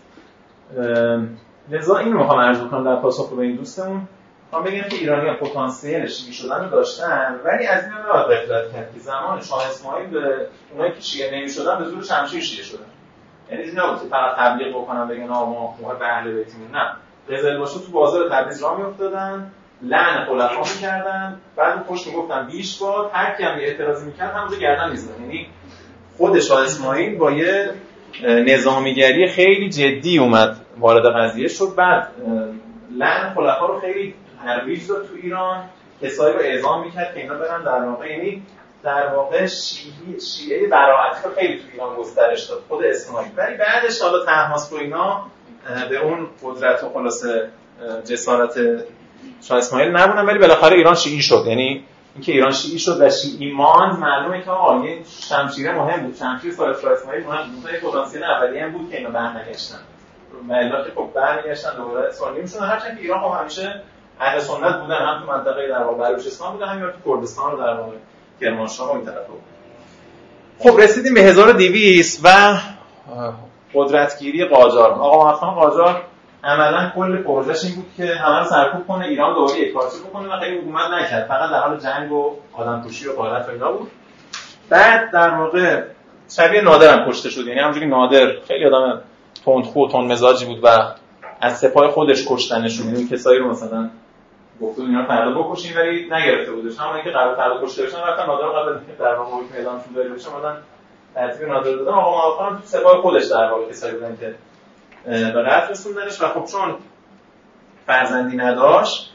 لذا این رو می‌خوام عرض کنم در پاسخ به این دوستمون. می‌خوام بگم که ایرانی‌ها پتانسیل شیعه شدن رو داشتن، ولی از این نباید غفلت کرد که زمان شاه اسماعیل به اونایی که شیعه نمی‌شدن به زور شمشیر شیعه شدن. یعنی اینجوری نبود که فقط تبلیغ بکنن بگن آقا ما محب اهل بیتیم. نه، قزلباشا تو بازار تبریز راه می‌افتادن، لعن خلفا می‌کردن، بعد پشت میگفتن بیش باد، هر کی هم اعتراضی می‌کرد همونجا گردن می‌زدن. یعنی خود شاه اسماعیل با یه نظامیگری خیلی جدی اومد وارد قضیه شد. بعد لعن خلفا رو خیلی ترویج داد تو ایران، کسایی رو اعزام می‌کرد که اینا برن در واقع، یعنی در واقع شیعه شیعه براعتی رو خیلی تو ایران گسترش داد خود اسماعیل. ولی بعدش حالا طهماسب و اینا به اون قدرت و خلاصه جسارت شاه اسماعیل نبودن، ولی بالاخره ایران شیعی شد. یعنی اینکه ایران شیعی شد و شیعی ماند معلومه که آقا این شمشیر مهم بود. شمشیر سال شاه اسماعیل مهم بود. این پتانسیل اولیه هم بود که اینا برنگشتن. ملت خب برنگشتن دوباره سنی میشدن، هرچند که ایران خب همیشه اهل سنت بودن، هم تو منطقه در واقع بلوچستان بودن، هم تو کردستان و در واقع کرمانشاه و این طرفا بود. خب رسیدیم به هزار و دویست و قدرتگیری قاجار. آقا محمد خان قاجار عملاً کل پروژه‌اش این بود که همه رو سرکوب کنه، ایران دوباره یکپارچه بکنه و خیلی حکومت نکرد. فقط در حال جنگ و آدمکشی و غارت و اینا بود. بعد در واقع شبیه نادر هم کشته شد. یعنی همونجوری که نادر خیلی آدم تندخو و تند مزاجی بود و از سپاه خودش کشتنشون، یعنی کسایی رو مثلا گفت اینا رو فردا بکشین ولی نگرفته بودش. همونی که قبل فردا کشته بشن رفتن نادر قبل از اینکه در واقع محیط میدانشون داره بشه اومدن ترتیب نادر دادن. آقا محمد خان تو سپاه خودش در واقع کسایی بودن که به قتل رسوندنش و خب چون فرزندی نداشت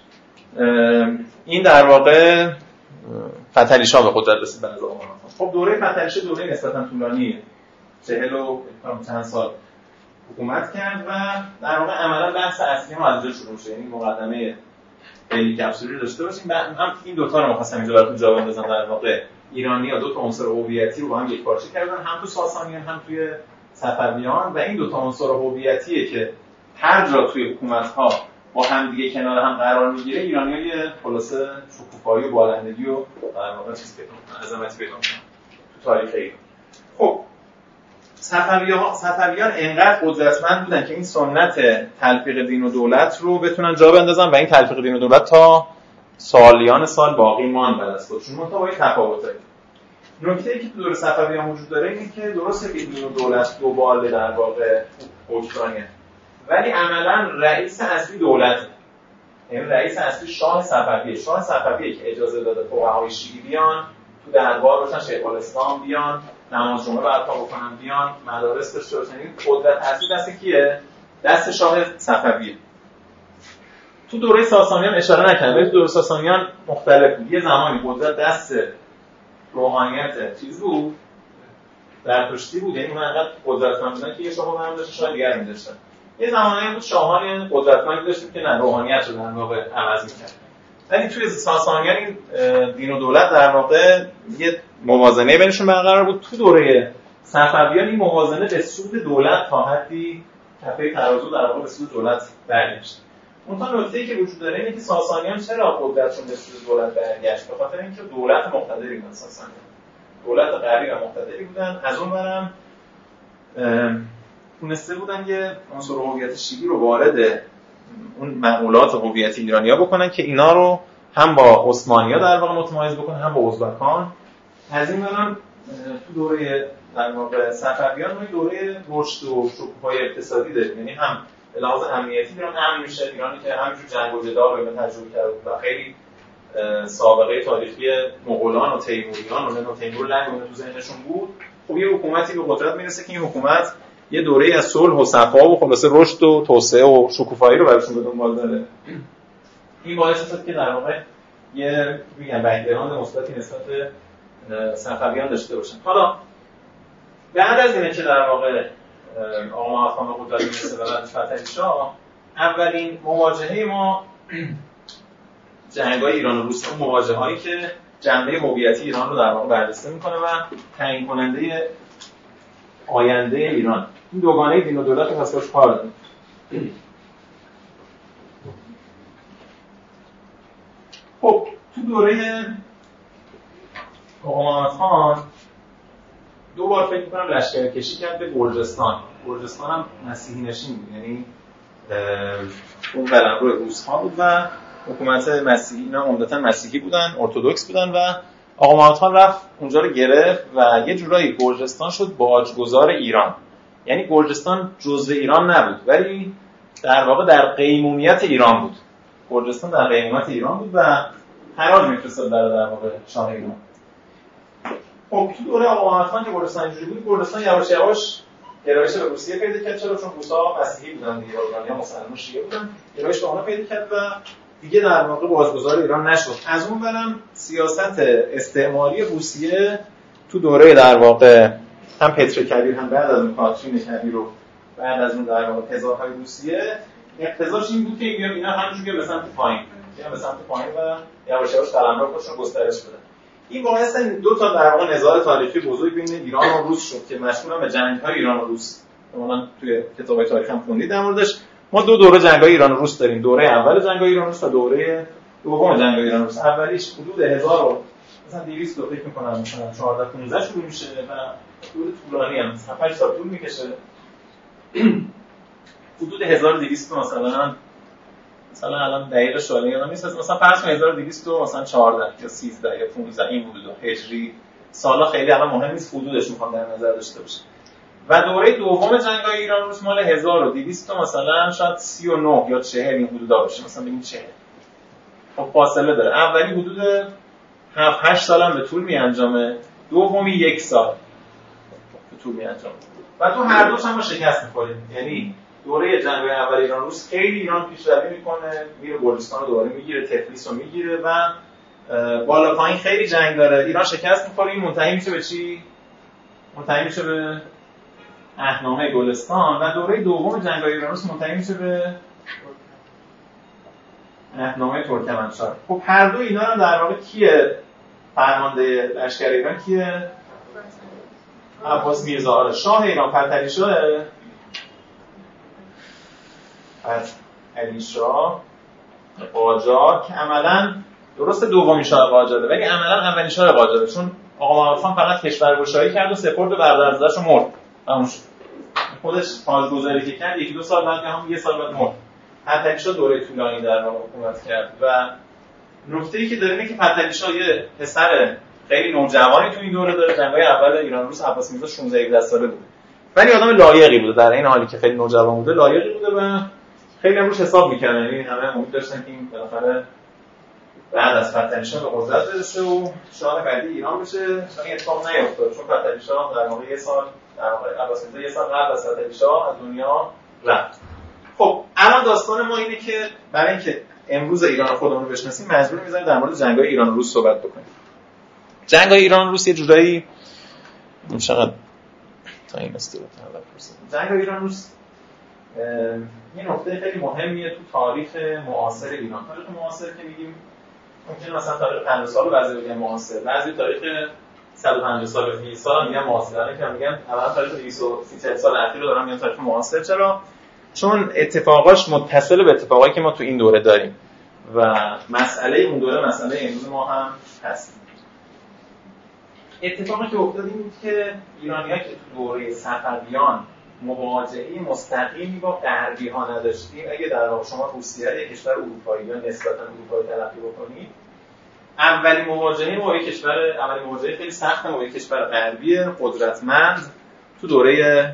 این در واقع فتحعلی شاه به قدرت رسید به نظر آقا محمد خان. خب دوره فتحعلی شاه دوره نسبتاً طولانیه، چهل و چند سال حکومت کرد و در واقع عملاً بحث اصلی ما از اینجا شروع میشه. یعنی مقدمه خیلی کپسولی داشته باشیم. هم این دو تا رو می‌خواستم اینجا براتون جا بندازم. در واقع ایرانی‌ها دو تا عنصر هویتی رو با هم یکپارچه کردن، هم تو ساسانیان هم توی صفویان، و این دو تا عنصر هویتیه که هر جا توی حکومت‌ها با هم دیگه کنار هم قرار می‌گیره ایرانی‌ها یه خلاصه شکوفایی و بالندگی و در واقع چیز پیدا می‌کنن، عظمت پیدا می‌کنن تو تاریخ ایران. خب صفویان صفویان انقدر قدرتمند بودن که این سنت تلفیق دین و دولت رو بتونن جا بندازن و این تلفیق دین و دولت تا سالیان سال باقی ماند بعد از خودشون. منتها با تفاوتایی. نکته‌ای که تو دوره صفویان وجود داره اینه که درسته که دین و دولت دو باله در واقع حکمرانه، ولی عملاً رئیس اصلی دولته. یعنی رئیس اصلی شاه صفویه. شاه صفویه که اجازه داده فقهای شیعی بیان تو دربار باشن، شیخ الاسلام بیان، نماز جمعه برپا بکنن، بیان مدارس داشته باشن. این قدرت اصلی دست کیه؟ دست شاه صفویه. تو دوره ساسانیان اشاره نکردم، ولی دوره ساسانیان مختلف بود. یه زمانی قدرت دست روحانیت چیز بود، در پشتی بود، یعنی اون انقدر قدرتمند بودن که یه شاه هم داشت، شاه دیگر هم داشتن. یه زمانی بود شاهان قدرتمندی داشتیم که نه روحانیت رو در واقع عوض می‌کرد. ولی توی ساسانیان این دین و دولت در واقع یه موازنه بینشون برقرار بود. تو دوره صفویان این موازنه به سود دولت تا حدی کفه ترازو در واقع به سود دولت برگشت. اون تا نکته‌ای که وجود داره اینه که ساسانیان چرا قدرتشون به سود دولت برگشت؟ به خاطر اینکه دولت مقتدری بودن ساسانیان. دولت قوی و مقتدری بودن. از اون برم تونسته بودن یه عنصر هویت شیعی رو وارد اون معمولات هویتی ایرانی‌ها بکنن که اینا رو هم با عثمانی‌ها در واقع متمایز بکنن، هم با ازبکان. از این برم تو دوره در واقع صفویان ما دوره رشد و شکوفای اقتصادی داریم، یعنی هم به لحاظ امنیتی ایران امن میشه، ایرانی که همینجور جنگ و جدال رو تجربه کرده و خیلی سابقه تاریخی مغولان و تیموریان و نه تیمور لنگ تو ذهنشون بود. خب یه حکومتی به قدرت میرسه که این حکومت یه دوره از صلح و صفا و خلاصه رشد و توسعه و شکوفایی رو براشون به دنبال داره. این باعث شد که در واقع یه میگم بک‌گراند مثبتی نسبت به صفویان داشته باشن. حالا بعد از اینه که در واقع آقا محمد خان به قدرت میرسه و بعدش فتحعلی شاه، اولین مواجهه ما جنگ‌های ایران و روسیه، اون مواجهه‌هایی که جنبه هویتی ایران رو در واقع بررسی می‌کنه و تعیین کننده آینده ایران. این دوگانه دین و دولت رو پس باش کار داریم. خب تو دوره آقا محمد خان دو بار فکر می‌کنم لشکرکشی کرد به گرجستان. گرجستان هم مسیحی نشین بود، یعنی اون قلمرو روس‌ها بود و حکومت مسیحی، اینا عمدتاً مسیحی بودن، ارتدوکس بودن و آقا محمد خان رفت اونجا رو گرفت و یه جورایی گرجستان شد باجگذار ایران. یعنی گرجستان جزء ایران نبود ولی در واقع در قیمومیت ایران بود. گرجستان در قیمومیت ایران بود و حراج می‌فرستاد برای در واقع شاه ایران. خب تو دوره آقا محمد خان که گرجستان اینجوری بود، گرجستان یواش یواش گرایش به روسیه پیدا کرد، چرا چون روس‌ها مسیحی بودن دیگه، ایرانی‌ها مسلمان شیعه بودن، گرایش به اونها پیدا کرد و دیگه در واقع بازگذار ایران نشد. از اون برم سیاست استعماری روسیه تو دوره در واقع هم پتر کبیر هم بعد از اون کاترین کبیر رو بعد از اون در واقع تزارهای روسیه اقتضاش این بود که اینا همونجوری به سمت پایین، یعنی به سمت پایین و یواش یواش قلمرو خودشون گسترش بدن. این باعث دو تا در واقع نزاع تاریخی بزرگ بین ایران و روس شد که مشهور به جنگ‌های ایران و روس. مثلا توی کتاب‌های تاریخ هم خوندید در موردش. ما دو دوره جنگ‌های ایران و روس داریم. دوره اول جنگ‌های ایران و روس و دوره دوم جنگ‌های ایران و روس. اولیش حدود هزار و مثلا دویست تا فکر می‌کنم مثلا چهارده پانزده شروع میشه و حدود طولانی هم هفت هشت سال طول می‌کشه. حدود هزار و دویست مثلا مثلا الان دقیق شماره یادم نیست، مثلا فرض کنید هزار و دویست مثلا چهارده یا سیزده یا پانزده این حدود هجری سالا خیلی الان مهم نیست، حدودش می‌خوام در نظر داشته باشه. و دوره دوم جنگ‌های ایران و روس مال هزار و دویست مثلا شاید سی و نه یا چهل این حدودا باشه، مثلا ببین چهل. خب فاصله داره. اولی حدود هفت هشت سال هم به طول می‌انجامه، دومی یک سال به طول می‌انجامه. و تو هر دوش هم ما شکست می‌خوریم. یعنی دوره جنگ‌های اول ایران و روس خیلی ایران پیشروی می‌کنه، میره گرجستان رو دوباره میگیره، تفلیس رو میگیره و بالا پایین خیلی جنگ داره. ایران شکست می‌خوره، این منتهی میشه به چی؟ منتهی میشه به اهنامه گلستان و دوره دوم جنگ‌های ایران و روس منتهی میشه به اهنامه ترکمنچای. خب هر دو اینا رو در واقع کیه فرمانده لشکر ایران کیه؟ عباس میرزا. آره شاه ایران فتحعلی شاه فتحعلی شاه قاجار که عملاً درست دومین شاه قاجاره ولی عملاً اولین شاه قاجاره، چون آقا محمد خان فقط کشورگشایی کرد و سپرد به برادرزاده‌اش و مرد. تموم شد. خودش پاسگذاری که کرد یکی دو سال بعد هم یه سال بعد مرد. فتحعلی شاه دوره طولانی در واقع حکومت کرد و نکته‌ای که داره اینه که فتحعلی شاه یه پسر خیلی نوجوانی تو این دوره داره. جنگ‌های اول ایران روس عباس میرزا شانزده هجده ساله بود. ولی آدم لایقی بوده، در این حالی که خیلی نوجوان بوده لایقی بوده و خیلی هم روش حساب می‌کردن. یعنی همه امید داشتن که این بالاخره بعد از فتحعلی شاه به قدرت برسه و شاه بعدی ایران بشه. این اتفاق نیفتاد چون فتحعلی شاه در واقع یه سال در واقع عباس میرزا یه سال قبل از فتحعلی شاه از دنیا رفت. خب الان داستان ما اینه که برای اینکه امروز ایران خودمون رو بشناسیم مجبور می‌ذاریم در مورد جنگ‌های ایران و روس صحبت بکنیم. جنگ‌های ایران و روس یه جورایی چقدر تا این استفاده پرسید. جنگ‌های ایران و روس یه نکته خیلی مهمیه تو تاریخ معاصر ایران. تاریخ معاصر که میگیم ممکنه مثلا تاریخ پنجاه سال رو بعضی بگن معاصر، بعضی تاریخ صد و پنجاه سال و بیست سال میگن معاصر، که میگن اولا تاریخ دویست و سی سال اخیر رو دارم میگن تاریخ معاصر. چرا؟ چون اتفاقاش متصل به اتفاقایی که ما تو این دوره داریم و مسئله اون دوره مسئله امروز ما هم هست. اتفاقی که افتاد این بود که ایرانی‌ها که تو دوره صفویان مواجهه مستقیمی با غربی‌ها نداشتیم، اگه در واقع شما روسیه یک کشور اروپایی یا نسبتاً اروپایی تلقی بکنید، اولین مواجهه با یک کشور اولین مواجهه خیلی سخت با یک کشور غربی قدرتمند تو دوره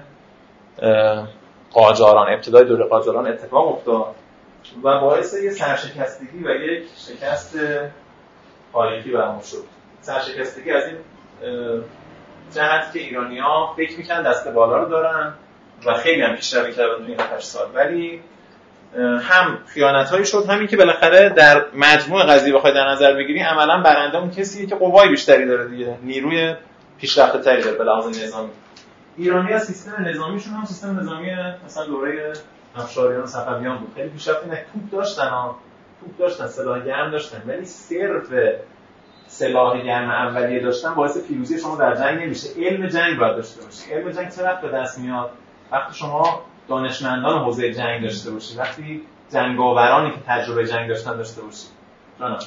قاجاران، ابتدای دوره قاجاران اتفاق افتاد و باعث یک سرشکستگی و یک شکست تاریخی برام شد. سرشکستگی از این جهت که ایرانی‌ها فکر می‌کردن دست بالا رو دارن و خیلی هم پیشروی کردن تو این هشت سال، ولی هم خیانت‌هایی شد، همین که بالاخره در مجموع قضیه بخوای در نظر بگیری عملاً برنده اون کسیه که قوای بیشتری داره دیگه، نیروی پیشرفته‌تری داره به لحاظ نظامی. ایرانی‌ها سیستم نظامیشون هم سیستم نظامی مثلا دوره افشاریان و صفویان بود. خیلی پیشرفته، نه توپ داشتن ها، توپ داشتن، سلاح گرم داشتن، ولی صرف سلاح گرم اولیه داشتن باعث پیروزی شما در جنگ نمیشه. علم جنگ باید داشته باشی. علم جنگ چه وقت به دست میاد؟ وقتی شما دانشمندان حوزه جنگ داشته باشی، وقتی جنگاورانی که تجربه جنگ داشتن داشته باشی. جانم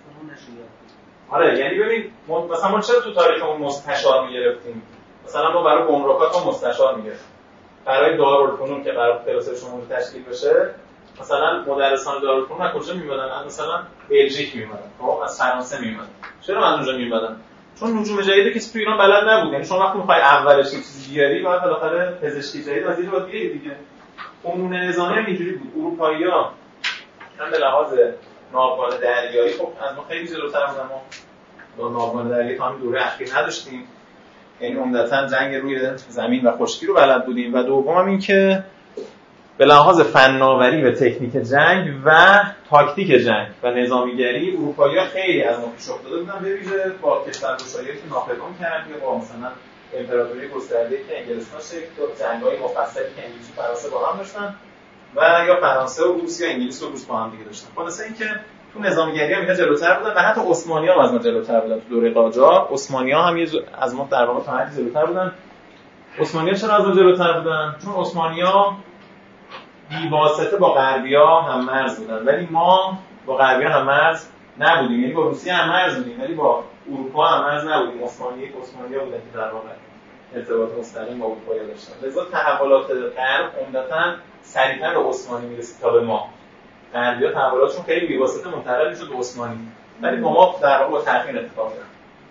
آره، یعنی ببین مثلا ما چرا تو تاریخمون مستشار میگرفتیم؟ مثلا ما برای گمرکات ما مستشار میگرفتیم، برای دارالفنون که برای کلاس شما تشکیل بشه مثلا مدرسان دارالفنون از کجا میمدن؟ مثلا بلژیک میمدن، خب از فرانسه میمدن. چرا از اونجا میمدن؟ چون نجوم جدیدی که تو ایران بلد نبود. یعنی شما وقتی میخوای اولش چیزی بیاری باید بالاخره پزشکی جدید از اینجا باید بیاری دیگه. قانون نظامی هم اینجوری بود. اروپایی‌ها هم به لحاظ ناوگان دریایی خب از ما خیلی جلوتر بودن، ما با ناوگان دریایی تا همین دوره اخیر نداشتیم. یعنی عمدتاً جنگ روی زمین و خشکی رو بلد بودیم. و دوم هم این که به لحاظ فناوری و تکنیک جنگ و تاکتیک جنگ و نظامیگری اروپایی‌ها خیلی از ما پیش افتاده بودن، به ویژه با کشورگشایی که ناپلئون کرد یا با مثلا امپراتوری گسترده‌ای که انگلستان شکل داد، جنگ‌های مفصلی که انگلیس و فرانسه با هم داشتن و یا فرانسه و روس یا انگلیس و روس با هم دیگه داشتن. خلاصه اینکه تو نظامیگری هم اینا جلوتر بودن و حتی عثمانی‌ها هم از ما جلوتر بودن. تو دوره قاجار عثمانی‌ها هم از ما در واقع تا حدی جلوتر بودن. عثمانی‌ها چرا از ما جلوتر بودن؟ چون عثمانی‌ها بی‌واسطه با غربی‌ها هم مرز بودن، ولی ما با غربی‌ها هم مرز نبودیم. یعنی با روسیه هم مرز بودیم ولی با اروپا هم مرز نبودیم. عثمانی عثمانی‌ها بودن که در واقع ارتباط مستقیم با اروپایی‌ها داشتن. لذا تحولات غرب عمدتاً سریعتر به عثمانی میرسید تا به ما. غربی‌ها تحولاتشون خیلی بی‌واسطه منتقل می‌شد به عثمانی، ولی با ما در واقع با تأخیر اتفاق افتاد.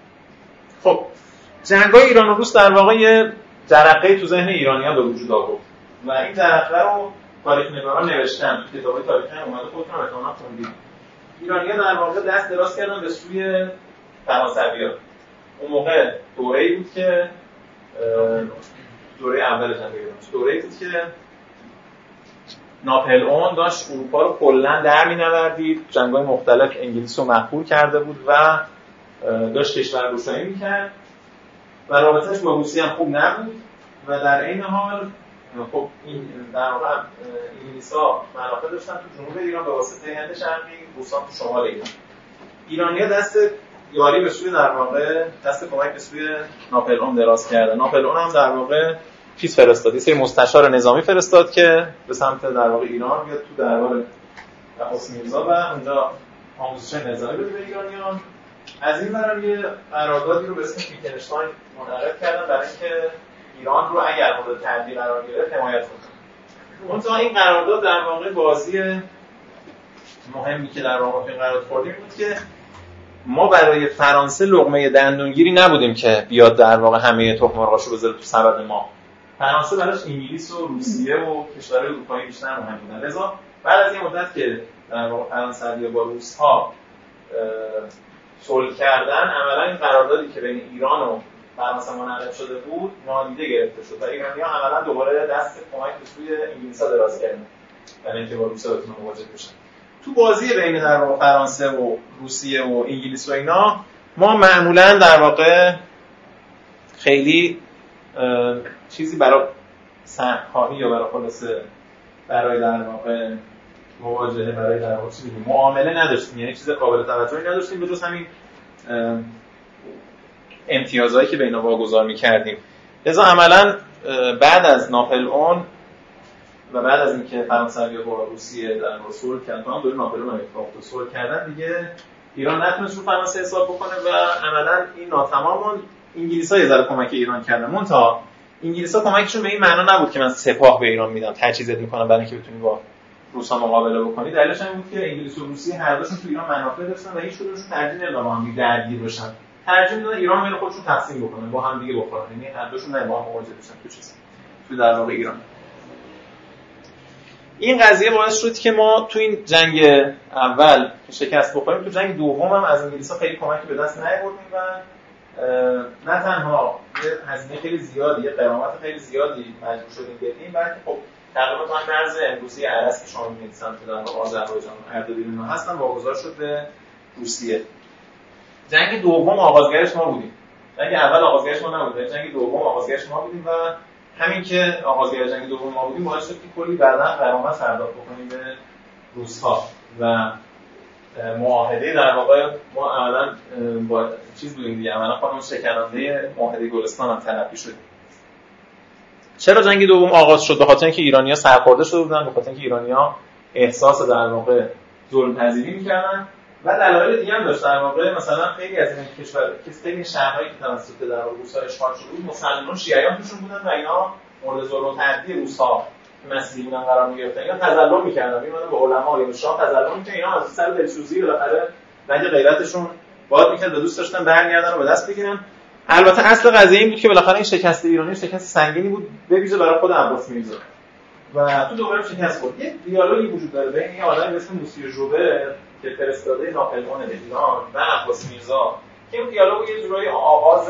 خب جنگ‌های ایران و روس در واقع یه جرقه‌ای تو ذهن ایرانی‌ها به وجود آورد و این جرقه رو تاریخ‌نگاران نوشتن، تو کتاب‌های تاریخی هم اومده، خودتون هم احتمالاً خوندید. ایرانی‌ها در واقع دست دراز کردن به سوی فرانسوی‌ها. اون موقع دوره‌ای بود که دوره اول جنگ ایران، دوره‌ای بود که ناپلئون داشت اروپا رو کلاً در می‌نوردید، جنگ‌های مختلف انگلیس رو مغلوب کرده بود و داشت کشورگشایی می‌کرد و رابطه‌اش با روسیه هم خوب نبود و در این حال خب این در واقع انگلیس‌ها منافع داشتن تو جنوب ایران به واسطه هند شرقی، روس‌ها تو شمال ایران. ایرانی‌ها دست یاری به سوی در واقع دست کمک به سوی ناپلئون دراز کردن. ناپلئون هم در واقع چیز فرستاد، یه سری مستشار نظامی فرستاد که به سمت در واقع ایران بیاد تو دربار قاسم میرزا و اونجا آموزش نظامی بده به ایرانیان. از این برای یه قراردادی رو به اسم میکنشتاین منعقد کردن برای اینکه ایران رو اگر مورد تهدید قرار گرفت حمایت کنه. اون تا این قرارداد در واقع بازی مهمی که در واقع این قرارداد خوردیم بود که ما برای فرانسه لقمه دندونگیری نبودیم که بیاد در واقع همه تخم مرغاشو بذاره تو سبد ما. فرانسه براش انگلیس و روسیه و کشورهای اروپایی بیشتر مهم بودن. لذا بعد از این مدت که در واقع فرانسوی‌ها با روس‌ها صلح کردن، عملاً این قراردادی که بین ایران و فرانسه منعقد شده بود نادیده گرفته شد و ایرانی‌ها عملاً دوباره دست کمک به سوی انگلیس‌ها دراز کردن برای اینکه با روس‌ها بتونن مواجه بشن. تو بازی بین در واقع فرانسه و روسیه و انگلیس و اینا ما معمولا در واقع خیلی چیزی برای سهم‌خواهی یا برای خلاصه برای در واقع مواجهه برای در واقع چیزی معامله نداشتیم، یعنی چیز قابل توجهی نداشتیم به جز همین امتیازهایی که بینا واگذار می‌کردیم. لذا عملاً بعد از ناپلئون و بعد از اینکه فرانسوی‌ها با روسیه در واقع صلح کردن، تا دوره ناپلئون هم اتفاق صلح کردن، دیگه ایران نتونست رو فرانسه حساب بکنه و عملاً این ناتمام. انگلیس‌ها یه ذره کمک ایران کردن، منتها انگلیس‌ها کمکشون به این معنا نبود که من سپاه به ایران میدم، تجهیزات میکنم برای اینکه بتونی با روس‌ها مقابله بکنی. دلیلش این بود که انگلیس و روسیه هر دوشون تو ایران منافع داشتن و هیچ کدومشون ترجیح نمیدادن با هم درگیر بشن. ترجیح میدادن ایران بین خودشون تقسیم بکنن، با هم دیگه بخورن. یعنی هر دوشون نه با هم مواجه بشن تو چیز. تو در واقع ایران. این قضیه باعث شد که ما تو این جنگ اول که شکست بخوریم، تو جنگ دوم هم از انگلیس‌ها خیلی کمکی به دست نیاوردیم و نه تنها یه هزینه خیلی زیادی، یه غرامت خیلی زیادی مجبور شدیم بدیم، بلکه خب تقریبا تا مرز امروزی عرس که شما می‌بینید سمت در واقع آذربایجان و اردبیل اینا هستن واگذار شد به روسیه. جنگ دوم آغازگرش ما بودیم. جنگ اول آغازگرش ما نبود، جنگ دوم آغازگرش ما بودیم و همین که آغازگر جنگ دوم ما بودیم باعث شد که کلی بعداً غرامت پرداخت بکنیم به روس‌ها و معاهده در واقع ما عملاً با چیز بودیم دیگه، عملاً خودمون شکننده معاهده گلستان هم تلقی شدیم. چرا جنگ دوم آغاز شد؟ به خاطر اینکه ایرانی‌ها سرخورده شده بودن، به خاطر اینکه ایرانی‌ها احساس در واقع ظلم پذیری می‌کردن و دلایل دیگه هم داشت. در واقع مثلا خیلی از این کشور که خیلی شهرهایی که توسط در واقع روس‌ها اشغال شده بود مسلمانان شیعیان توشون بودن و اینا مورد ظلم و تعدی روس‌ها مسیحی بودن قرار می‌گرفتن. اینا تظلم می‌کردن، می‌مدن به علما یا به شاه تظلم می‌کردن. اینا از سر دلسوزی بالاخره رنج غیرتشون باد می‌کرد و دوست داشتن برگردن و به دست بگیرن. البته اصل قضیه این بود که بالاخره این شکست ایرانی شکست سنگینی بود به ویژه برای خود عباس میرزا و تو دوباره شکست خورد. یه دیالوگی وجود داره بین یه آدمی به اسم موسی ژوبر که فرستاده ناپلئون به ایران و عباس میرزا که این دیالوگ یه جورایی آغاز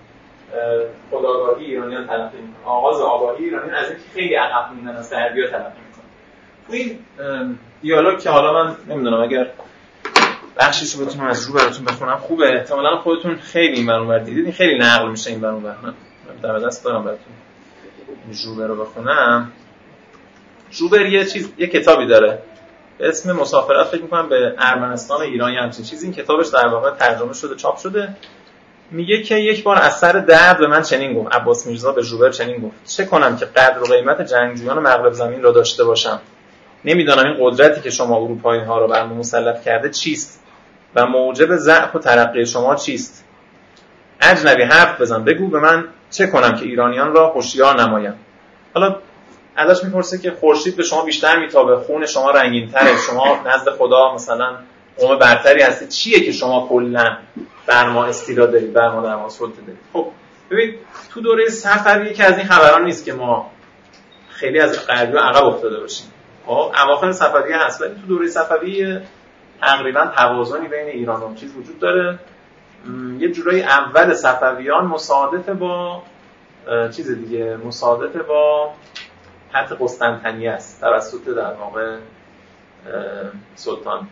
خودآگاهی ایرانیان تلقی می‌کنه، آغاز آگاهی ایرانیان از اینکه خیلی عقب موندن از غربی‌ها تلقی می‌کنه. تو این دیالوگ که حالا من نمیدونم اگر بخشیش رو بتونم از رو براتون بخونم خوبه، احتمالاً خودتون خیلی این برنامه دیدید، این خیلی نقل میشه این برنامه. من در دست دارم براتون ژوبر رو بخونم. ژوبر یه چیز یه کتابی داره به اسم مسافرت، فکر می‌کنم به ارمنستان ایران یا همچین چیزی. این کتابش در واقع ترجمه شده، چاپ شده. میگه که یک بار از سر درد به من چنین گفت، عباس میرزا به ژوبر چنین گفت: چه کنم که قدر و قیمت جنگجویان مغرب زمین را داشته باشم؟ نمیدانم این قدرتی که شما اروپایی‌ها را بر ما مسلط کرده چیست و موجب ضعف و ترقی شما چیست؟ اجنبی حرف بزن، بگو به من چه کنم که ایرانیان را هوشیار نمایم. حالا ازش میپرسه که خورشید به شما بیشتر میتابه، خون شما رنگین‌تره، شما نزد خدا مثلا قوم برتری هستید، چیه که شما کلاً بر ما استیلا دارید، بر ما در ما سلطه دارید؟ خب ببین تو دوره صفوی که از این خبران نیست که ما خیلی از غربی‌ها عقب افتاده باشیم. خب اواخر صفوی هست، ولی تو دوره صفوی تقریبا توازنی بین ایران و چیز وجود داره. یه جورایی اول صفویان مصادف با چیز دیگه، مصادف با فتح قسطنطنیه است توسط در واقع سلطان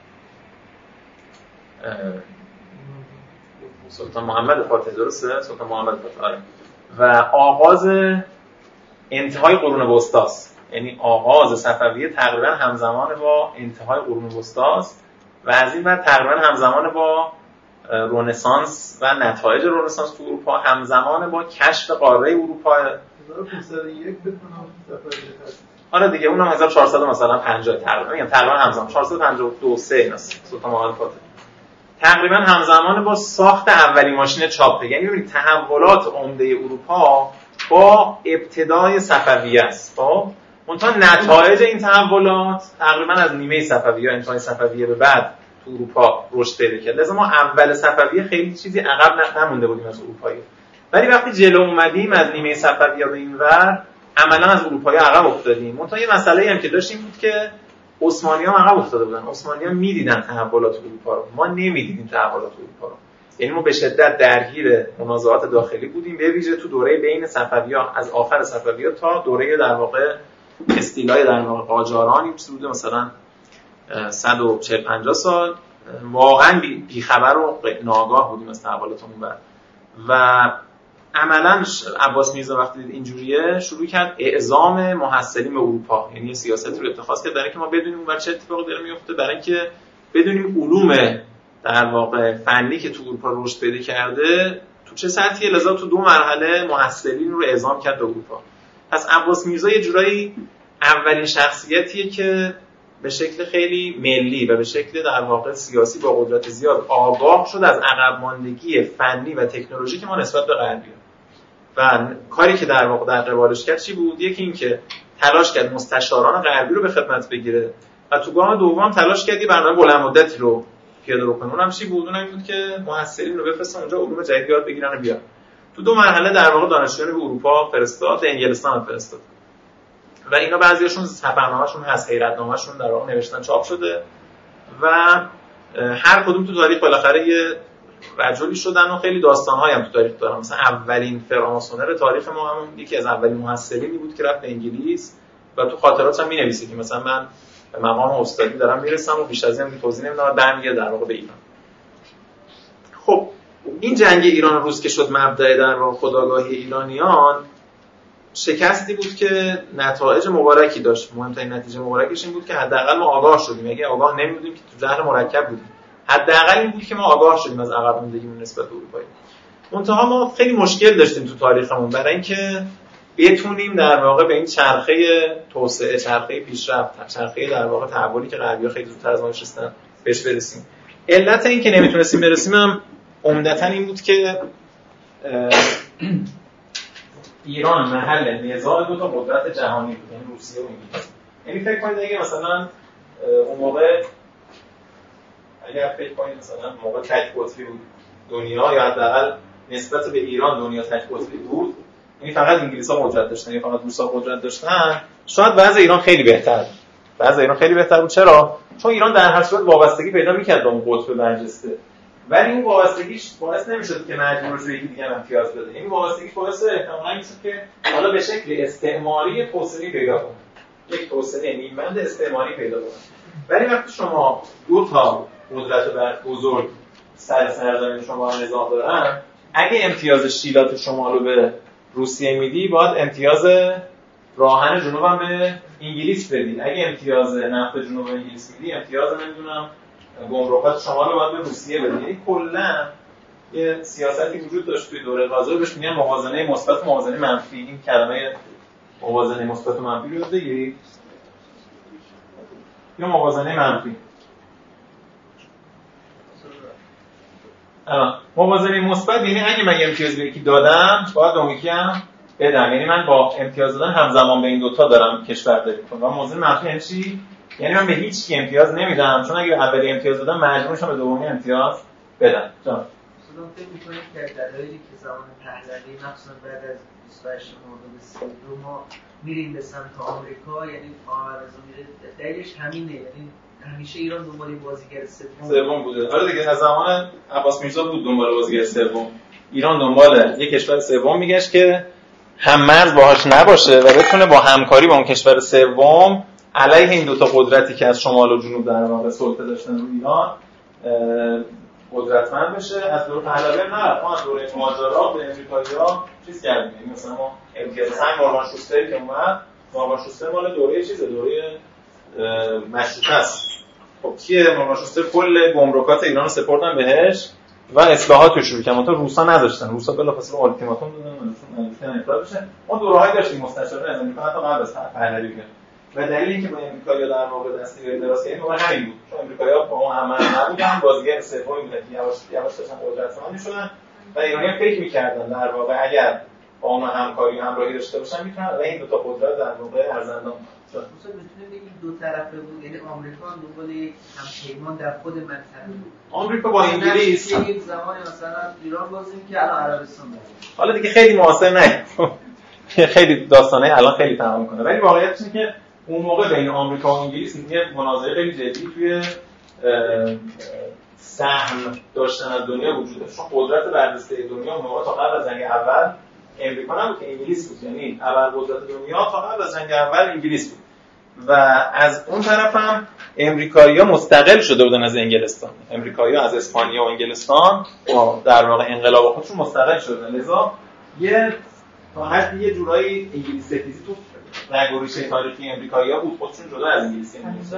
سلطان محمد فاتح، درسته؟ سلطان محمد فاتح. آره. و آغاز انتهای قرون وسطی است، یعنی آغاز صفویه تقریبا همزمان با انتهای قرون وسطی است و از این بعد تقریبا همزمان با رنسانس و نتایج رنسانس تو اروپا، همزمان با کشف قاره اروپا. هزار و پانصد و یک بکنم صفویه. آره دیگه اونم هزار و چهارصد مثلا پنجاه تقریبا، میگم تقریبا همزمان چهارصد و پنجاه و دو سه است سلطان محمد فاتح. تقریبا همزمان با ساخت اولین ماشین چاپه. یعنی ببینید تحولات عمده اروپا با ابتدای صفویه است. خب منتها نتایج این تحولات تقریبا از نیمه صفویه، انتهای صفویه به بعد تو اروپا رشد پیدا کرد. لذا ما اول صفویه خیلی چیزی عقب نمونده بودیم از اروپایی، ولی وقتی جلو اومدیم از نیمه صفویه به اینور عملا از اروپایی عقب افتادیم. منتها یه مسئله هم که داشتیم بود که عثمانی‌ها عقب افتاده بودن. عثمانی‌ها می‌دیدن تحولات اروپا رو، ما نمی‌دیدیم تحولات اروپا رو. یعنی ما به شدت درگیر منازعات داخلی بودیم، به ویژه تو دوره بین صفوی‌ها، از آخر صفوی‌ها تا دوره در واقع استیلای در واقع قاجاران. این چیز بوده مثلا صد و چهل پنجاه سال واقعا بیخبر و ناآگاه بودیم از تحولاتمون بر و عملاً عباس میرزا وقتی دید اینجوریه شروع کرد اعزام محصلین به اروپا، یعنی سیاست رو اتخاذ کرد برای اینکه ما بدونیم اون چه اتفاقی داره میفته، برای اینکه بدونیم علوم در واقع فنی که تو اروپا رشد پیدا کرده تو چه سطحی، لذا تو دو مرحله محصلین رو اعزام کرد به اروپا. پس عباس میرزا یه جورایی اولین شخصیتیه که به شکل خیلی ملی و به شکل در واقع سیاسی با قدرت زیاد آگاه شد از عقب ماندگی فنی و تکنولوژیک ما نسبت به غربی و کاری که در واقع در قبالش کرد چی بود؟ یکی این که تلاش کرد مستشاران غربی رو به خدمت بگیره و تو گام دوم تلاش کرد یه برنامه بلند مدتی رو پیاده رو کنه. اونم چی بود؟ اونم بود که محصلین رو بفرستن اونجا علوم جدید یاد بگیرن و بیان. تو دو مرحله در واقع دانشجویان به اروپا فرستاد، به انگلستان فرستاد. و اینا بعضیاشون سفرنامه‌شون هست، حیرتنامه‌شون در واقع نوشتن چاپ شده و هر کدوم تو تاریخ بالاخره یه رجلی شدن و خیلی داستان‌هایی هم تو تاریخ دارن. مثلا اولین فراماسونر تاریخ ما همون یکی از اولین محصلینی بود که رفت به انگلیس و تو خاطراتش هم می‌نویسه که مثلا من به مقام استادی دارم میرسم و بیش از این توضیح نمیدم، برمیگرده در واقع به ایران. خب این جنگ ایران و روس که شد مبدأ در واقع خودآگاهی ایرانیان، شکستی بود که نتایج مبارکی داشت. مهمترین نتیجه مبارکش این بود که حداقل ما آگاه شدیم. اگه آگاه نمی‌بودیم که تو جهل مرکب بودیم. حداقل این بود که ما آگاه شدیم از عقب موندگیمون نسبت به اروپایی. منتها ما خیلی مشکل داشتیم تو تاریخمون برای اینکه بتونیم در واقع به این چرخه توسعه، چرخه پیشرفت، چرخه در واقع تحولی که غربی‌ها خیلی زودتر از ما نشستن بهش برسیم. علت این که نمیتونستیم برسیم هم عمدتاً این بود که ایران محل نزاع دو تا قدرت جهانی بود، یعنی روسیه و انگلیس. یعنی فکر کنید اگه مثلا اون موقع اگر فکر کنید مثلا موقع تک قطبی بود دنیا، یا حداقل نسبت به ایران دنیا تک قطبی بود، یعنی فقط انگلیس‌ها قدرت داشتن یا فقط روس‌ها قدرت داشتن، شاید وضع ایران خیلی بهتر بود. وضع ایران خیلی بهتر بود. چرا؟ چون ایران در هر صورت وابستگی پیدا می‌کرد به اون قطب برجسته. ولی این وابستگیش باعث نمی‌شد که مجبور بشه یکی دیگه امتیاز بده. این وابستگی باعث احتمالاً می‌شد که حالا به شکل استعماری توسعه پیدا کنه. یک توسعه نیمه‌بند استعماری پیدا کنه. ولی وقتی شما دو تا قدرت بزرگ سر سرزمین شما نظام دارن، اگه امتیاز شیلات شما رو به روسیه میدی، باید امتیاز راهن جنوب هم به انگلیس بدی. اگه امتیاز نفت جنوب به انگلیس میدی، امتیاز نمیدونم گمرکات شما رو باید به روسیه بدی. یعنی کلا یه سیاستی وجود داشت توی دوره قاجار بهش میگن موازنه مثبت و موازنه منفی. این کلمه موازنه مثبت و منفی رو بگید یا موازنه منفی. الان موازنه مثبت یعنی اگه من یه امتیاز به یکی دادم، باید اون یکی هم بدم. یعنی من با امتیاز دادن همزمان به این دوتا دارم کشورداری می‌کنم. و موازنه منفی یعنی چی؟ یعنی من به هیچ کی امتیاز نمیدم، چون اگه اولی امتیاز دادم مجبور میشم به دومی امتیاز بدم. جان مثلا فکر می‌کنید که دلایلی که زمان پهلوی مخصوصا بعد از بیست و هشت مرداد سی و دو ما میریم به سمت آمریکا، یعنی محمد رضا میره، دلیلش همینه. یعنی همیشه ایران دنبال بازیگر سوم سوم بوده. آره دیگه، از زمان عباس میرزا بود دنبال بازیگر سوم. ایران دنبال یک کشور سوم میگشت که هم مرز باهاش نباشه و بتونه با همکاری با اون کشور سوم علیه این دو تا قدرتی که از شمال و جنوب در واقع سلطه داشتن روی ایران قدرتمند بشه. از دوره پهلوی نه، ما از دوره ماجرا به امریکایی‌ها چیز کردیم. مثلا ما امتیاز سنگ مورگان شوستری که اومد، مورگان شوستر مال دوره چیزه، دوره مشروطه است. خب کیه مورگان شوستر؟ کل گمرکات ایران رو سپردن بهش و اصلاحات رو شروع کردن. تا روسا نذاشتن. روسا بلافاصله اولتیماتوم دادن منظورشون انقلاب بشه. ما دوره‌ای داشتیم مستشار از امریکا حتی قبل از پهلوی بیاد. و دلیلی که با امریکایی‌ها در واقع دستی دراز کردیم اون همین بود. چون امریکایی‌ها با اون همه نبودن، بازیگر سومی بودن که یواش یواش داشتن قدرتمند می‌شدن و ایرانی‌ها فکر می‌کردن در واقع اگر با اون همکاری و همراهی داشته باشن میتونن و این دو تا قدرت در واقع ارزندان مثلا میتونه بگیم دو طرفه بود. یعنی آمریکا هم دنبال یک همپیمان در خود منطقه بود. آمریکا با انگلیس یک زمانی مثلا ایران بازیم که الان عربستان بود. حالا دیگه خیلی معاصر نه. خیلی داستانه الان خیلی تمام می‌کنه. ولی واقعیتش اینه که اون موقع بین آمریکا و انگلیس یه مناظره خیلی جدی توی سهم داشتن از دنیا وجود داشت. چون قدرت برجسته دنیا اون موقع تا قبل از جنگ اول امریکا نبود که انگلیس بود. یعنی اول قدرت دنیا تا قبل از جنگ اول انگلیس بود. و از اون طرف هم امریکایی‌ها مستقل شده بودن از انگلستان. امریکایی‌ها از اسپانیا و انگلستان و در واقع انقلاب خودشون مستقل شدن. لذا یه تا حد یه جورایی انگلیسی ستیزی تو رگ و ریشه تاریخی امریکایی‌ها بود، خودشون جدا از انگلیسی هنوزا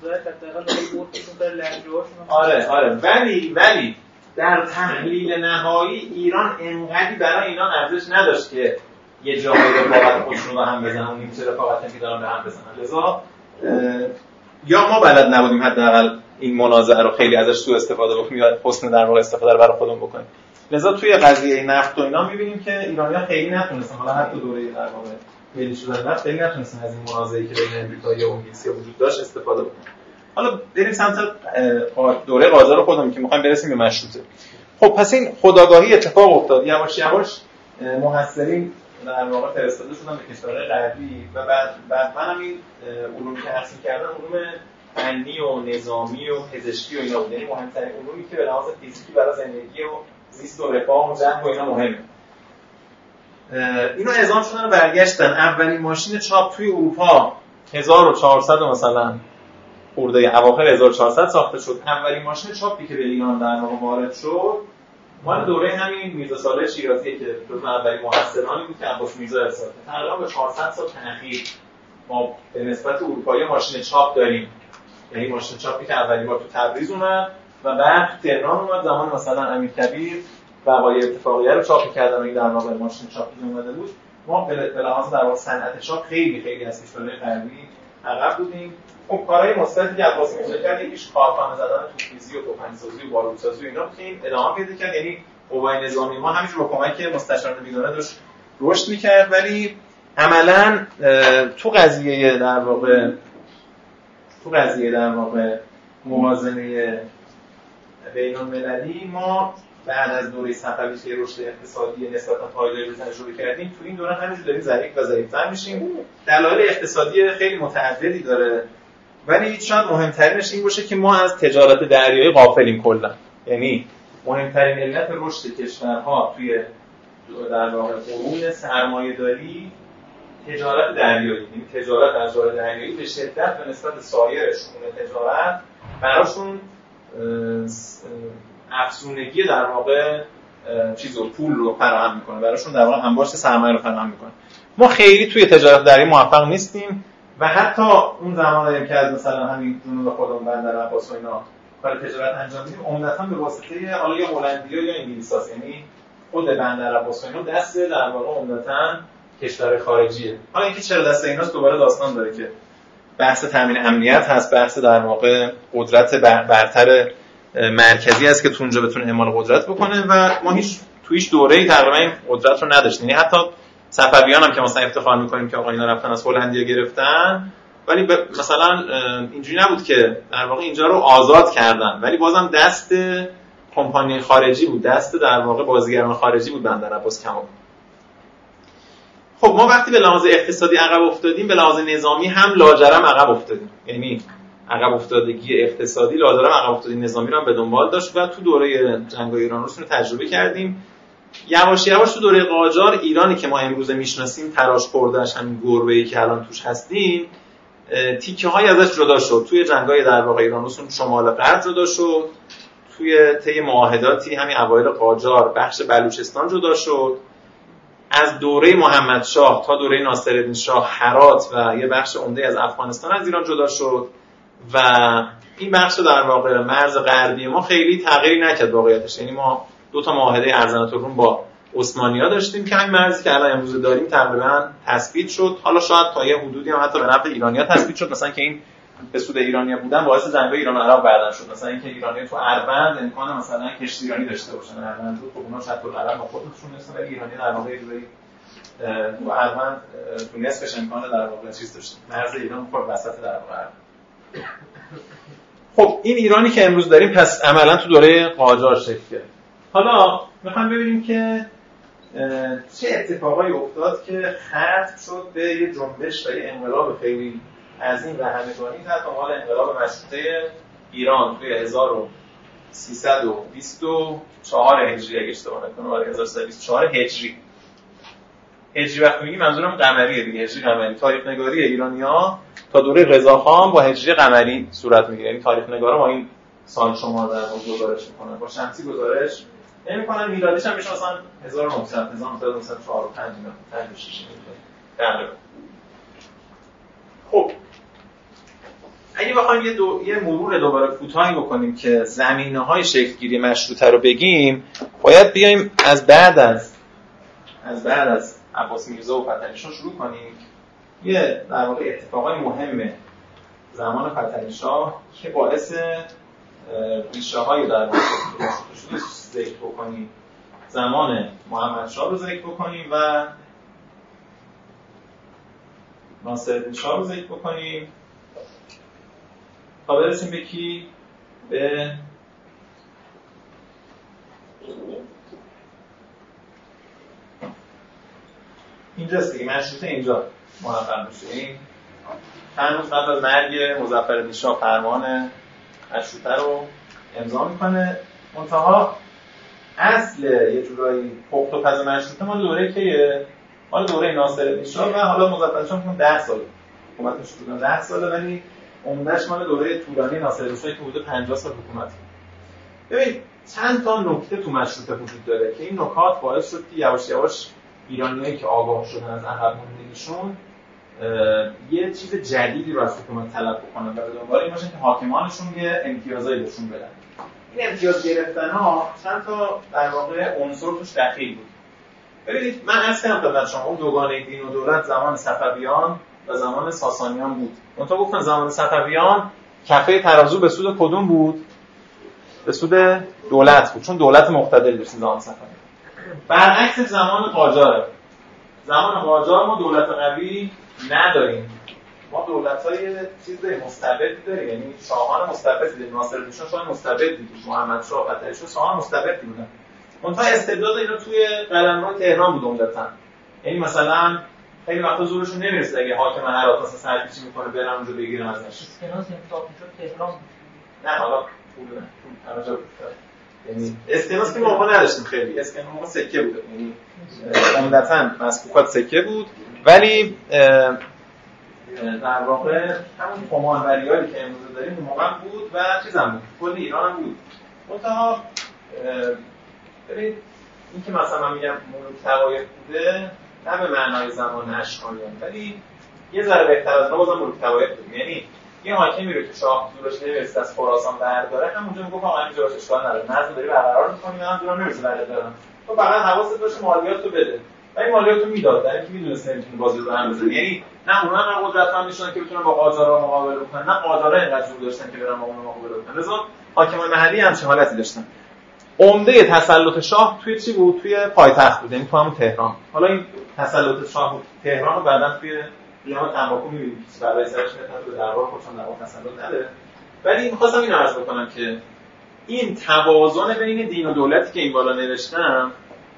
آره آره ولی ولی در تحلیل نهایی ایران انقدری برای اینا ارزش نداشت که یه جایی رفاقت خودشون رو هم بزنن، اون چه رفاقتی که دارن به هم بزنن. لذا یا ما بلد نبودیم حداقل این منازعه رو خیلی ازش سوء استفاده بکنیم یا حسن در واقع استفاده رو برای خودمون بکنیم. لذا توی قضیه نفت و اینا می‌بینیم که ایرانی‌ها خیلی نتونستن، حالا حتی دوره در واقع ملی شدن نفت خیلی نتونستن از این منازعه‌ای که بین امریکا و انگلیس وجود داشت استفاده بکنن. حالا بریم سمت دوره قاجار خودمون که می‌خوایم برسیم به مشروطه. خب پس این خودآگاهی اتفاق افتاد، یواش یواش محصلین در واقع فرستاده شدن به کشورهای غربی و بعد بعد من هم این علومی که تحصیل کردم علوم فنی و نظامی و پزشکی و اینا بود، یعنی مهمترین علومی که به لحاظ فیزیکی برای زندگی و زیست و رفاه و جنگ و اینا مهمه. اینو اعزام شدن و برگشتن. اولین ماشین چاپ توی اروپا هزار و چهارصد مثلا خورده اواخر هزار و چهارصد ساخته شد. اولین ماشین چاپی که به ایران در واقع وارد شد مال دوره همین میرزا صالح شیرازی که جزو اولین محصلانی بود که عباس میرزا ارسال کرد. تقریبا به چهارصد سال تأخیر ما به نسبت اروپایی ماشین چاپ داریم. یعنی ماشین چاپی که اولین بار تو تبریز اومد و بعد تو تهران اومد زمان مثلا امیرکبیر وقایع اتفاقیه رو چاپ کردن و این در واقع ماشین چاپی اومده بود. ما به لحاظ در واقع صنعت چاپ خیلی خیلی از کشورهای غربی عقب بودیم. خب کارهای مثبتی که عباس میرزا کرد یکیش کارخانه زدن توپ‌ریزی و تفنگ‌سازی و بارودسازی و اینا که ادامه پیدا کرد. یعنی قوای نظامی ما همینجور با کمک مستشاران بیگانه داشت رشد می‌کرد، ولی عملاً تو قضیه در واقع تو قضیه در واقع موازنه بین‌المللی ما بعد از دوره صفوی که رشد اقتصادی نسبتاً پایداری رو تجربه کردیم، تو این دوره همینجور داریم ضعیف و ضعیف‌تر میشیم. دلایل اقتصادی خیلی متعددی داره، ولی شاید مهمترینش این باشه که ما از تجارت دریایی غافلیم کلا. یعنی مهمترین علت رشد کشورها توی در واقع قرون سرمایه‌داری تجارت دریایی، یعنی تجارت از راه دریایی به شدت به نسبت سایر شؤون تجارت براشون افزونگی در واقع چیزو پول رو فراهم میکنه، براشون در واقع انباشت سرمایه رو فراهم میکنه. ما خیلی توی تجارت دریایی موفق نیستیم و حتی اون زمانی که از مثلا همین جنوب خودمون بندر عباس و اینا کار تجارت انجام میدیم عمدتاً به واسطه حالا یا هلندیا یا انگلیساست، یعنی خود بندر عباس و اینا دست در واقع عمدتاً کشور خارجیه. حالا اینکه چرا دست ایناست دوباره داستان داره که بحث تامین امنیت هست، بحث در واقع قدرت برتر مرکزی است که تو اونجا بتونه اعمال قدرت بکنه و ما هیچ تو هیچ دوره‌ای تقریبا این قدرت رو نداشتیم. یعنی حتی صفویان هم که مثلا افتخار می‌کنیم که آقا اینا رفتن از هلندیا گرفتن، ولی ب... مثلا اینجوری نبود که در واقع اینجا رو آزاد کردن، ولی بازم دست کمپانی خارجی بود، دست در واقع بازیگران خارجی بود بندر عباس کمال. خب ما وقتی به لحاظ اقتصادی عقب افتادیم، به لحاظ نظامی هم لاجرم عقب افتادیم. یعنی عقب افتادگی اقتصادی لاجرم عقب افتادگی نظامی رو هم به دنبال داشت و تو دوره جنگ ایران روس رو تجربه کردیم. یواش یواش تو دوره قاجار ایرانی که ما امروز میشناسیم تراش خورده‌اش همین گربه‌ای که الان توش هستیم تیکه‌های ازش جدا شد. توی جنگ‌های در واقع ایران روس شمال غرب جدا شد، توی طی معاهداتی همین اوایل قاجار بخش بلوچستان جدا شد، از دوره محمدشاه تا دوره ناصرالدین شاه هرات و یه بخش عمده از افغانستان از ایران جدا شد و این بخش در واقع مرز غربی ما خیلی تغییری نکرد واقعیتش. یعنی ما دو تا معاهده ارزنات‌الروم با عثمانی‌ها داشتیم که همین مرزی که الان امروز داریم تقریبا تثبیت شد. حالا شاید تا یه حدودی هم حتی به نفع ایرانی‌ها تثبیت شد، مثلا که این به سود ایرانی‌ها بودن باعث جنگ‌های ایران و عراق بعداً شد. مثلا اینکه ایرانی‌ها تو اروند امکان مثلا کشتیرانی داشته باشن، اروند رو خب اونا شط العرب با خودشون نسبت به ایرانی در واقع جوری تو اروند تو نصفش امکان در واقع چیز داشت، مرز ایران خود وسط در واقع. خب این ایرانی که امروز داریم پس عملاً تو دوره قاجار شکل گرفت. حالا میخوام ببینیم که چه اتفاقایی افتاد که ختم شد به یه جنبش و یه انقلاب خیلی عظیم و همگانی تحت عنوان انقلاب مشروطه ایران توی هزار و سیصد و بیست و چهار هجری اگه اشتباه نکنم، آره هزار و سیصد و بیست و چهار هجری. هجری وقتی میگیم منظورم قمریه دیگه، هجری قمری. تاریخ نگاری ایرانی‌ها تا دوره رضاخان با هجری قمری صورت میگیره. یعنی تاریخ نگارا با این سال شمار در واقع گزارش میکنن، با شمسی گزارش نمیکنن. میلادیش هم میشه مثلا هزار و نهصد هزار و نهصد و چهار و پنج و شش تقریبا. خب اگه بخوایم یه, دو... یه مرور دوباره کوتاهی بکنیم که زمینه‌های شکل‌گیری مشروطه رو بگیم، باید بیایم از بعد از از بعد از عباس میرزا و فتحعلی‌شاه شروع کنیم. یه در واقع اتفاقای مهم زمان فتحعلی‌شاه که باعث ریشه‌های در واقع شروع ذکر بکنیم، زمان محمدشاه رو ذکر بکنیم و ناصرالدین شاه رو ذکر بکنیم تا برسیم به کی؟ به اینجاست دیگه، مشروطه اینجا محقق میشه. این چند روز قبل از مرگ مظفرالدین شاه فرمان مشروطه رو امضا میکنه. منتها اصل یه جورایی پخت و پز مشروطه مال دوره که مال دوره ناصرالدین شاه و حالا مظفرالدین شاه که ده ساله حکومتش بودن، ده ساله، ولی عمده‌اش مال دوره طولانی ناصرالدین شاه که حدود پنجاه سال حکومت کرد. ببین چند تا نکته تو مشروطه وجود داره که این نکات باعث شد که یواش یواش ایرانیایی که آگاه شدن از عقب ماندگیشون یه چیز جدیدی رو از حکومت طلب بکنن و به دنبال این باشن که حاکمانشون یه امتیازایی بهشون بدن. این امتیاز گرفتن‌ها چند تا در واقع عنصر توش دخیل بود. ببینید من عرض کردم خدمت شما اون دوگانه دین و دولت زمان صفویان و زمان ساسانیان بود. منتها گفتن زمان صفویان کفه ترازو به سود کدوم بود؟ به سود دولت بود، چون دولت مقتدر داشتیم زمان صفویان. برعکس زمان قاجاره. زمان قاجار ما دولت قوی نداریم. ما دولت‌های چیز مستبدی داریم، یعنی شاهان مستبدی داریم. ناصرالدین شاه شاه مستبدی بود، محمدشاه فتحعلی‌شاه شاهان مستبدی بودن. منتها استبداد اینا توی قلمرو تهران بود عمدتاً. یعنی مثلا خیلی وقتا زورشون نمیرسه اگه حاکم هرات اصلا سرپیچی میکنه برن اونجا بگیرن ازش. اسکناس انتخاب میشد تهران. نه حالا پول نه، پول هر جا بود. یعنی اسکناس که ما نداشتیم خیلی. اسکناس ما سکه بود. یعنی عمدتاً مسکوکات سکه بود، ولی در واقع همون کمانوریایی که امروز داریم اون موقع بود و چیزام بود. کل ایران هم بود. منتها ببین این که مثلا من میگم ملوک توایف بوده نه به معنای زمان اشکانیان، ولی یه ذره بهتر از ما بازم ملوک توایف بود. یعنی یه حاکمی رو که شاه زورش نمیرسه از خراسان برداره، همونجا میگه آقا من اینجا اشکال نداره، نظم داری برقرار می‌کنی، من زورم نمیرسه بردارم، تو فقط حواست باشه مالیاتو بده. و این مالیاتو میداد، در اینکه میدونست نمیتونه بازی رو هم بزنه. یعنی نه اونها هم قدرتمند میشدن که بتونن با قاجارا مقابله بکنن، نه قاجارا اینقدر زور داشتن که برن با اونها مقابله بکنن. لذا حاکمان محلی هم چه حالتی داشتن. عمده تسلط شاه توی چی بود؟ توی پایتخت بود، یعنی تو همون تهران. حالا این تسلط شاه بود تهران رو بعداً توی قیام تنباکو می‌بینید که برای سرش میاد به دربار خودشون در واقع تسلط نداره. ولی می‌خواستم اینو عرض بکنم که این توازن بین دین و دولتی که این بالا نوشتم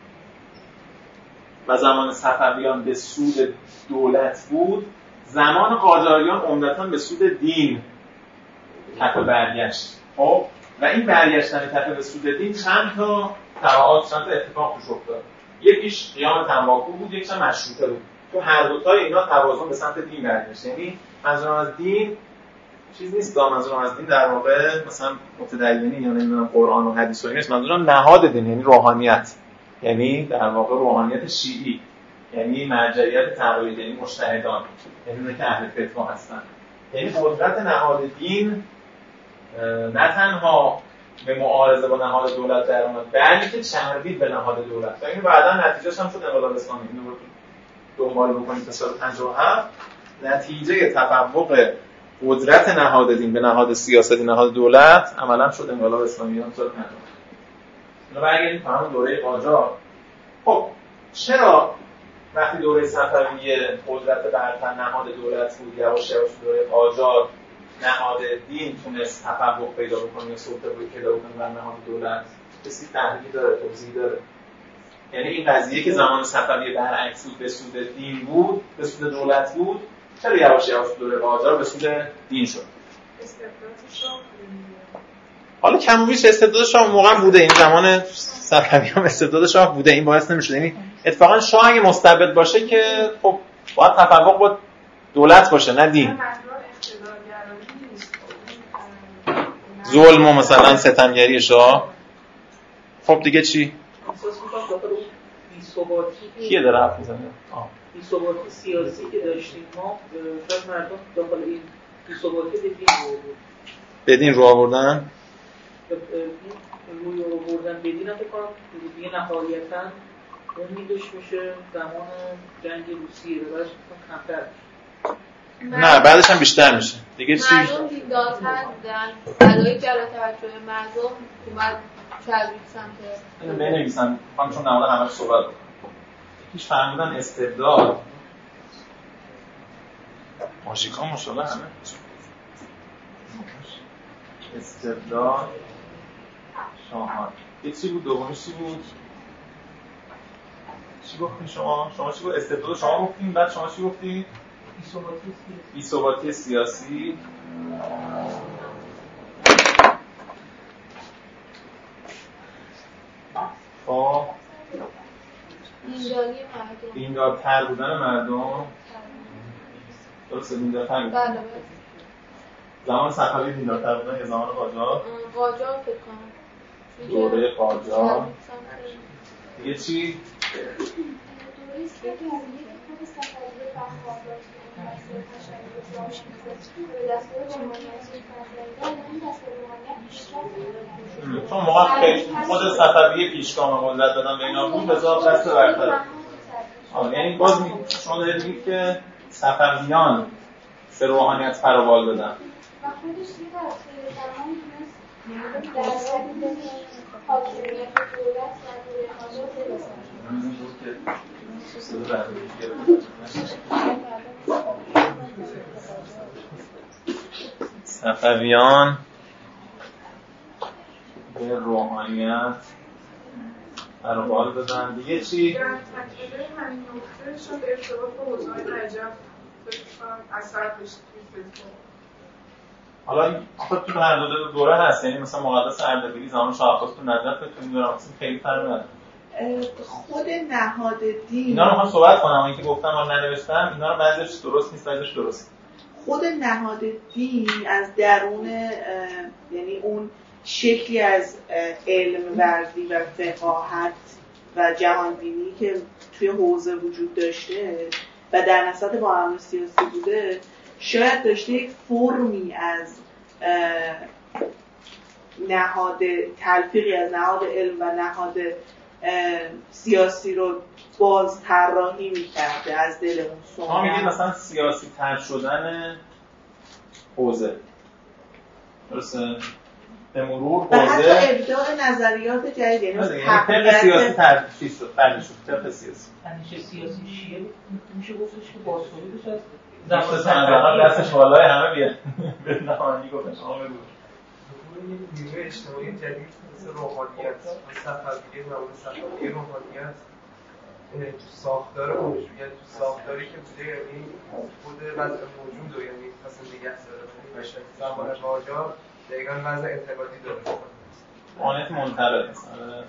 و زمان صفویان به سود دولت بود، زمان قاجاریان عمدتاً به سود دین کف برگشت. خب و این برگشتن کف به سود دین چند تا تبعات، چند تا اتفاق توش افتاد. یکیش قیام تنباکو بود، یکیش هم مشروطه بود. تو هر دو تای اینا توازن به سمت دین برگشت. یعنی منظورم از دین چیز نیست، منظورم از دین در واقع مثلا متدینی یا نمیدونم قرآن و حدیث و ایناست. منظورم نهاد دین، یعنی روحانیت، یعنی در واقع روحانیت شیعی، یعنی مرجعیت تقلیدی، یعنی مجتهدان، یعنی اونایی که اهل فتوا هستن. یعنی قدرت نهاد دین نه تنها به معارضه با نهاد دولت در اومد، بلکه چربید به نهاد دولت. و این بعدا نتیجهش هم شد انقلاب اسلامی. اینو دنبال بکنید تا سال پنجاه و هفت نتیجه تفوق قدرت نهاد دین به نهاد سیاستی نهاد دولت عملا شد انقلاب اسلامی هم سال پنجاه و هفت. حالا برگردیم تا همون دوره قاجار. خب چرا وقتی دوره صفویه قدرت برتر نهاد دولت بود، یواش یواش دوره قاجار نهاد دین تونست تفوق پیدا بکنه یا سلطه روی پیدا بکنه بر نهاد دولت؟ کسی تحلیلی داره، توضیح داره؟ یعنی این قضیه که زمان صفویه برعکس بود، به سود دین بود، به سود دولت بود، چرا یواش یواش دوره قاجار به سود دین شد؟ استبداد شاه. حالا کم و بیش استبداد شاه موقع بوده، این زمان صفوی هم استبداد شاه بوده، این باعث نمیشه. یعنی اتفاقا شاه اگه مستبد باشه که خب باید تفوق با دولت باشه نه دین. ظلم و مثلا ستمگری شاه. خب دیگه چی؟ احساس می‌کنم داخل اون بی‌ثباتی کیه داره حرف می‌زنه؟ آه بی‌ثباتی سیاسی که داشتیم ما، شاید مردم داخل این بی‌ثباتی به دین رو بدین رو آوردن؟ روی آوردن بدین هم فکر کنم دیگه نهایتاً اون میدوش میشه زمان جنگ روسیه رو برش کمتر میشه. نه بعدش هم بیشتر میشه دیگه. چی؟ مردم دیندارتر بودن، بلای جلو توجه مردم اومد چلبید سمت اینو بنویسن میخوام چون نماده همه صحبت بکنم. یکیش فهمیدن استبداد ماژیکا مشابه همه استبداد شاهان. یه چی بود دومیش چی بود؟ چی گفتین شما؟ شما چی بود؟ استبداد شما گفتین بعد شما چی گفتین؟ بی‌ثباتی سیاسی. خب دینداری مردم، دیندارتر بودن مردم. درسته دیندارتر بودن. بله. زمان صفوی دیندارتر بودن یا زمان قاجار؟ قاجار فکر کنم. دوره قاجار. دیگه چی؟ دوره صفوی خود صفوی بهار داشتن مسئله تشکیل جامعه به دستور روحانیت فرزندان این دستور روحانیت پیشرفت چون موقع خود صفوی پیشگام قدرت دادن به اینا بود بذار دست برتر. یعنی باز می شما دارید میگید که صفویان به روحانیت فراوال دادن و خودش یه در زمانی تونست در حد حاکمیت دولت و دوره قاجار صفویان به روحانیت فراوال دادن. دیگه چی؟ در تکمیل همین نکته شد ارتباط با حوزه‌های نجف فکر کنم اثر داشت توی فکر. حالا این خود تو هر دو دوره هست، یعنی مثلا مقدس اردبیلی زمان شاه عباس تو نجف تو این دوره مثلا خیلی فرق نداره. خود نهاد دین اینا رو می‌خوام صحبت کنم، اینکه گفتم من ننوشتم اینا رو بعضیش درست نیست بعضیش درست. خود نهاد دین از درون یعنی اون شکلی از علم ورزی و فقاهت و جهانبینی که توی حوزه وجود داشته و در نسبت با امر سیاسی بوده شاید داشته یک فرمی از نهاد تلفیقی از نهاد علم و نهاد سیاسی رو باز طراحی می‌کرده از دل اون سوال. ما میگیم مثلا سیاسی تر شدن حوزه، درسته؟ به مرور حوزه و حتی ابداع نظریات جدید، یعنی طبق سیاسی تر چیز شد، فرد شد طبق سیاسی. اندیشه سیاسی شیعه میشه گفتش که بازتولیدش از زمان صفوی دستش بالای همه بیاد. به نهانی گفتن شما بگو. نیروی اجتماعی جدید مثل روحانیت، صفویه و اون صفویه روحانیت تو ساختار موجودیت تو ساختاری که بوده، یعنی خود وضع موجود رو یعنی مثلا نگه داره بشه. زمان قاجار دقیقاً وضع انتقادی داره. آنت منطلق مثلا.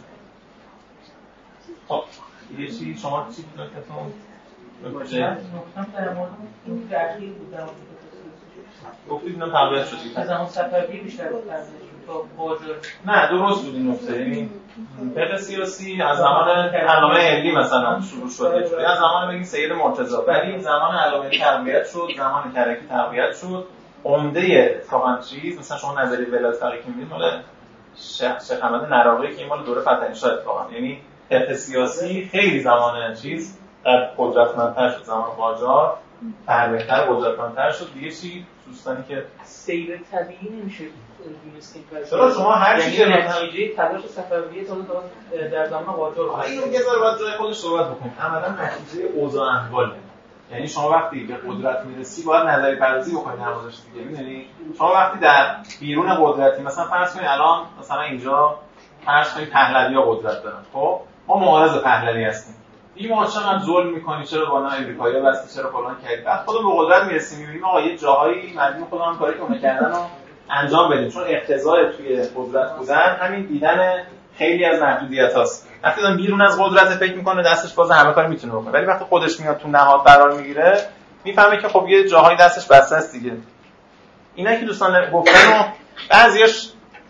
خب یه چی شما چی بود نکتون؟ باشه. نکتم در مورد این درگیر بود در مورد گفتید اینا تقویت شد. از زمان صفوی بیشتر بود تا قاجار. نه درست بود این نکته. یعنی فقه سیاسی از زمان علامه علی مثلا شروع شده. از زمان بگیم سید مرتضی. ولی زمان علامه تقویت شد، زمان کرکی تقویت شد. عمده اتفاقا چیز مثلا شما نظریه ولایت فقیه که می‌بینید مال شیخ شیخ احمد نراقی که این مال دوره فتحعلی شاه اتفاقا، یعنی فقه سیاسی خیلی زمان چیز در قدرتمندتر شد، زمان قاجار فربهتر قدرتمندتر شد. دیگه چی دوستانی که سیر طبیعی نمیشه دونستیم. چرا شما هر چیزی نتیجه تلاش صفویه تا در زمان قاجار بود. اینو یه ذره باید جای خودش صحبت بکنیم. عملاً نتیجه اوضاع احواله. یعنی شما وقتی به قدرت میرسی باید نظری پردازی بکنید نمازش دیگه. می‌دونی شما وقتی در بیرون قدرتی مثلا فرض کنید الان مثلا اینجا فرض کنید پهلوی‌ها قدرت دارن، خب ما معارض پهلوی هستیم. این ما چقدر ظلم می‌کنی، چرا با نه امریکایی‌ها بس، چرا فلان کردی. بعد خودمون به قدرت میرسیم می‌بینیم آقا یه جاهایی مردم خودمون کاری که اون کردن رو انجام بدیم، چون اقتضای توی قدرت بودن همین دیدن خیلی از محدودیت‌هاست. وقتی دارن بیرون از قدرت فکر میکنه دستش باز همه کاری میتونه بکنه، ولی وقتی خودش میاد تو نهاد قرار میگیره میفهمه که خب یه جاهای دستش بسته است دیگه. اینا که دوستان گفتن و بعضیاش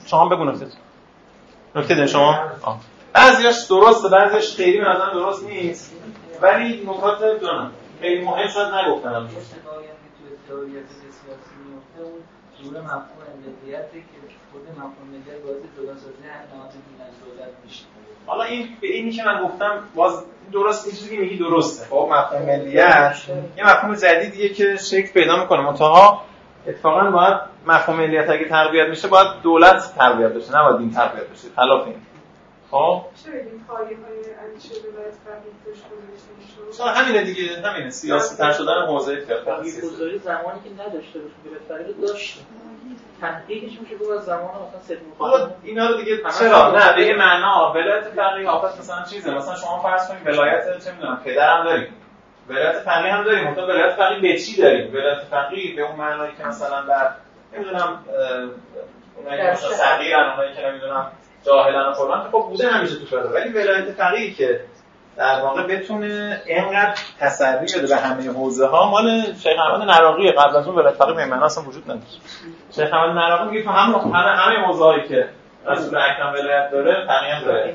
شما بگو نکته نکته دارین شما؟ بعضیاش درسته بعضیاش خیلی به نظرم درست نیست ولی نکات دارم خیلی مهم شاید نگفتم اشتباهی که تو تئوری سیاسی میفته اون ظهور مفهوم ملیته که خود مفهوم ملیت باعث جداسازی هر نهاد دین از دولت میشه. حالا این به اینی که من گفتم باز درست این چیزی که میگی درسته. خب مفهوم ملیت یه مفهوم جدیدیه که شکل پیدا میکنه منتها اتفاقا باید مفهوم ملیت اگه تقویت میشه باید دولت تقویت بشه نه باید دین تقویت بشه خلاف این. خب چه بگیم پایه‌های اندیشه ولایت فقیه توش گذاشته شما همینه دیگه همینه سیاسی‌تر شدن حوزه فقه گذاری زمانی که نداشته باشه ولایت فقیه داشت تحقیقش میشه بود از زمان مثلا سید حالا اینا رو دیگه چرا نه به این معنا ولایت فقیه آفت مثلا چیزه مثلا شما فرض کنید ولایت چه میدونم پدرم داریم ولایت فقیه هم داریم مثلا ولایت فقیه به چی داریم ولایت فقیه به اون معنایی که مثلا در نمیدونم اونایی که مثلا صغیرن اونایی که نمیدونم جاهلن و فلان که خب بوده همیشه تو فقه ولی ولایت فقیه که در واقع بتونه اینقدر تسری بده به همه حوزه ها مال شیخ احمد نراقی قبل از اون ولایت فقیه به معنی اصلا وجود نداشت. شیخ احمد نراقی میگه تو هم همه همه حوزه‌ای که رسول اکرم ولایت داره فقیه هم داره.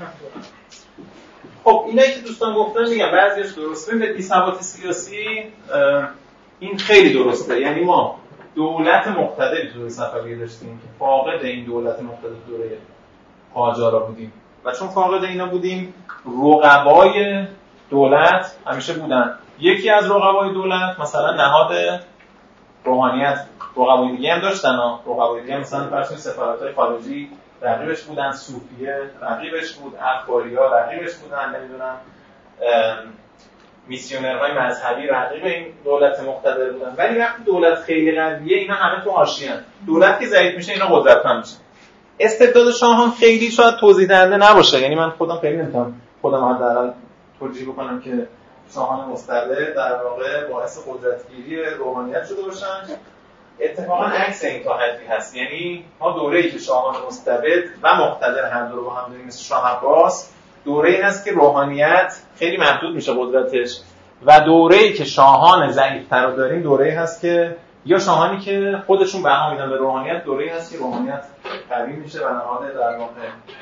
خب اینایی که دوستان گفتن میگم بعضیش درسته به بی‌ثبات سیاسی این خیلی درسته یعنی ما دولت مقتدری تو صفویه داشتیم که فاقد این دولت مقتدر دوره قاجارا بودیم و چون فاقد اینا بودیم رقبای دولت همیشه بودن یکی از رقبای دولت مثلا نهاد روحانیت رقبای دیگه هم داشتن ها رقبای دیگه مثلا فرض سفارت‌های خارجی رقیبش بودن صوفیه رقیبش بود اخباریا رقیبش بودن نمیدونم میسیونرهای مذهبی رقیب این دولت مقتدر بودن ولی وقتی دولت خیلی قویه اینا همه تو حاشیه‌ان دولت که ضعیف میشه اینا قدرتمند میشن استبداد شاهان خیلی شاید توضیح دهنده نباشه یعنی من خودم خیلی نمیتونم خودم حداقل توجیه بکنم که شاهان مستبد در واقع باعث قدرتگیری روحانیت شده باشن اتفاقا عکس این تا حدی هست یعنی ما دوره‌ای که شاهان مستبد و مقتدر هم دور با هم داریم مثل شاه عباس دوره‌ای هست که روحانیت خیلی محدود میشه قدرتش و دوره‌ای که شاهان ضعیف‌تر رو داریم دوره‌ای هست که یا شاهانی که خودشون بها میدن به روحانیت دوره‌ای هست که روحانیت قوی میشه و نهاد در واقع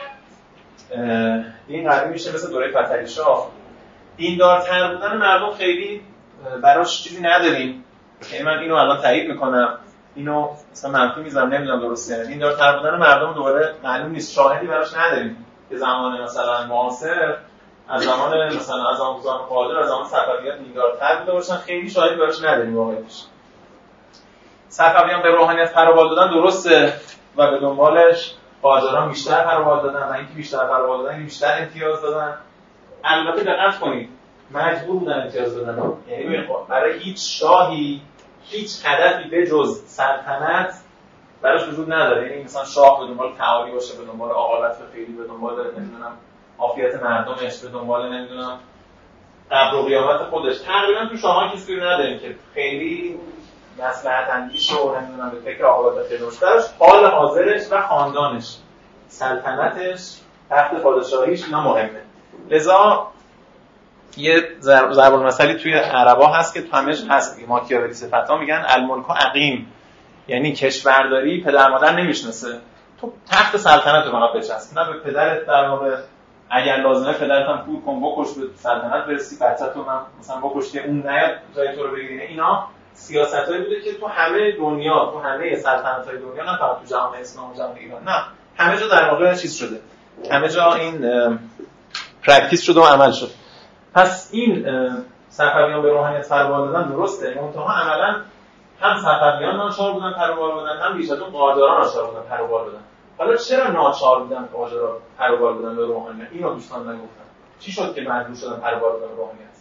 این قوی میشه مثل دوره فتحعلی شاه دیندارتر بودن مردم خیلی براش چیزی نداریم یعنی من اینو الان تایید میکنم اینو مثلا منفی میذارم نمیدونم درسته یعنی دیندارتر بودن مردم دوره معلوم نیست شاهدی براش نداریم که زمان مثلا معاصر از زمان مثلا از زمان بزرگ قادر از زمان صفویات دیندارتر بوده باشن خیلی شاهدی براش نداریم واقعیش صفویان به روحانیت پروبال دادن درسته و به دنبالش قاجاران بیشتر پروبال دادن و اینکه بیشتر پروبال دادن بیشتر امتیاز دادن البته دقت کنید مجبور بودن امتیاز بدن یعنی برای هیچ شاهی هیچ هدفی به جز سلطنت براش وجود نداره یعنی مثلا شاه به دنبال تعالی باشه به دنبال عقالت فعلی به دنبال نمیدونم عافیت مردمش به دنبال نمیدونم قبر و قیامت خودش تقریبا تو شاهان کسی رو نداریم که خیلی مصلحت اندیش و نمیدونم به فکر عقالت خیلی داشتهش حال حاضرش و خاندانش سلطنتش تخت پادشاهیش اینا مهمه لذا یه ضرب المثلی توی عربا هست که تو همش هست دیگه ماکیاولی صفتا میگن الملک عقیم یعنی کشورداری پدر مادر نمیشناسه تو تخت سلطنت رو فقط بچسب نه به پدرت در واقع اگر لازمه پدرت هم پول کن بکش به سلطنت برسی بچه‌تو هم مثلا بکش که اون نیاد جای تو رو بگیره اینا سیاستایی بوده که تو همه دنیا تو همه سلطنت‌های دنیا نه فقط تو جهان اسلام و جهان ایران نه همه جا در واقع چیز شده همه جا این پرکتیس شده و عمل شد پس این صفویان به روحانیت پروبال دادن درسته منتها عملاً هم صفویان ناچار بودن پروبال بدن هم بیش از اون قاجاران ناچار بودن پروبال بدن حالا چرا ناچار بودن قاجاران پروبال بدن به روحانیت اینو دوستان نگفتن چی شد که مجبور شدن پروبال بدن به روحانیت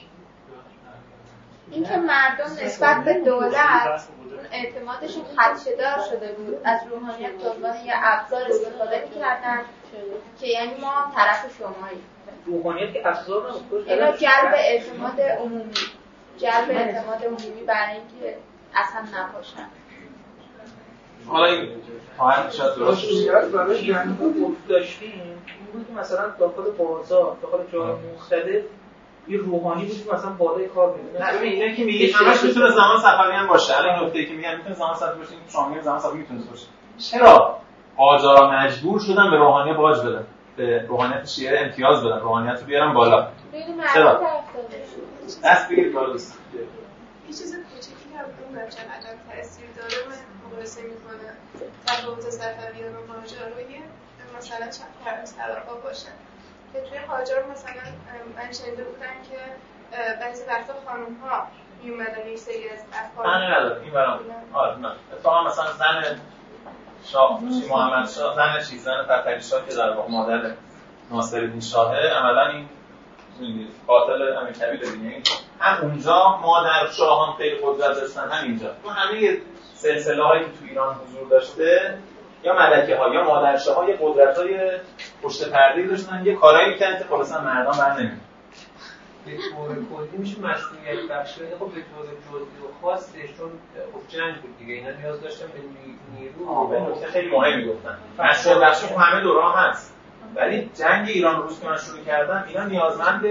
اینکه مردم نسبت به دولت اعتمادشون خدشه‌دار شده بود از روحانیت به عنوان یه ابزار استفاده می‌کردن که یعنی ما طرف شماییم روحانیت که ابزار نبود اینا جلب اعتماد عمومی جلب اعتماد عمومی برای اینکه اصلا نباشن حالا این حالا شاید درست برای جنگ داشتیم این بود که مثلا داخل بازار داخل جای مختلف یه روحانی بود که مثلا بالای کار می‌بود نه ببین اینا که میگه همش میتونه زمان صفوی هم باشه الان نکته‌ای که میگن میتونه زمان صفوی باشه این شامل زمان صفوی میتونه باشه چرا قاجارا مجبور شدن به روحانیت باج بدن، به روحانیت شیعه امتیاز بدن، روحانیت رو بیارن بالا. چرا؟ دست بگیرید بالا دوست. یه چیز کوچیکی که بگم چقدر تاثیر داره من مقایسه میکنم تفاوت صفویان و قاجاروی مثلا چند فرق طبقه باشن که توی قاجار مثلا من شنیده بودم که بعضی وقتا خانم‌ها میومدن یک سری از افکار من ندارم این برام آره نه اتفاقا مثلا زن شاه محمد شاه زن چیز زن فتحعلی شاه که در واقع مادر ناصرالدین شاهه عملا این قاتل امیرکبیر دیگه هم اونجا مادر شاهان خیلی قدرت داشتن هم اینجا تو همه سلسله هایی که تو ایران حضور داشته یا ملکه ها یا مادر شاه های قدرت های پشت پرده داشتن یه کارایی میکنن که خلاصا مردم بر نمیدن به طور کلی میشه مسئولیت بخش بده. خب به طور جزئی و خاصش چون خب جنگ بود دیگه اینا نیاز داشتن به نیرو به نکته خیلی مهمی گفتن مسئولیت بخش خب همه دوران هست ولی جنگ ایران و روس که من شروع کردم اینا نیازمند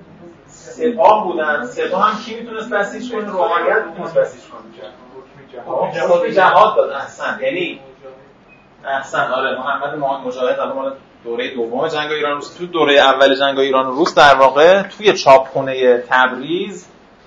سپاه بودن. سپاه هم کی میتونست بسیج کنه؟ روحانیت میتونست بسیج کنه. جهاد جهاد داد. احسن یعنی احسن آره محمد مجاهد الان مال دوره دوم جنگ ایران و روس. تو دوره اول جنگ ایران و روس در واقع توی چاپخونه تبریز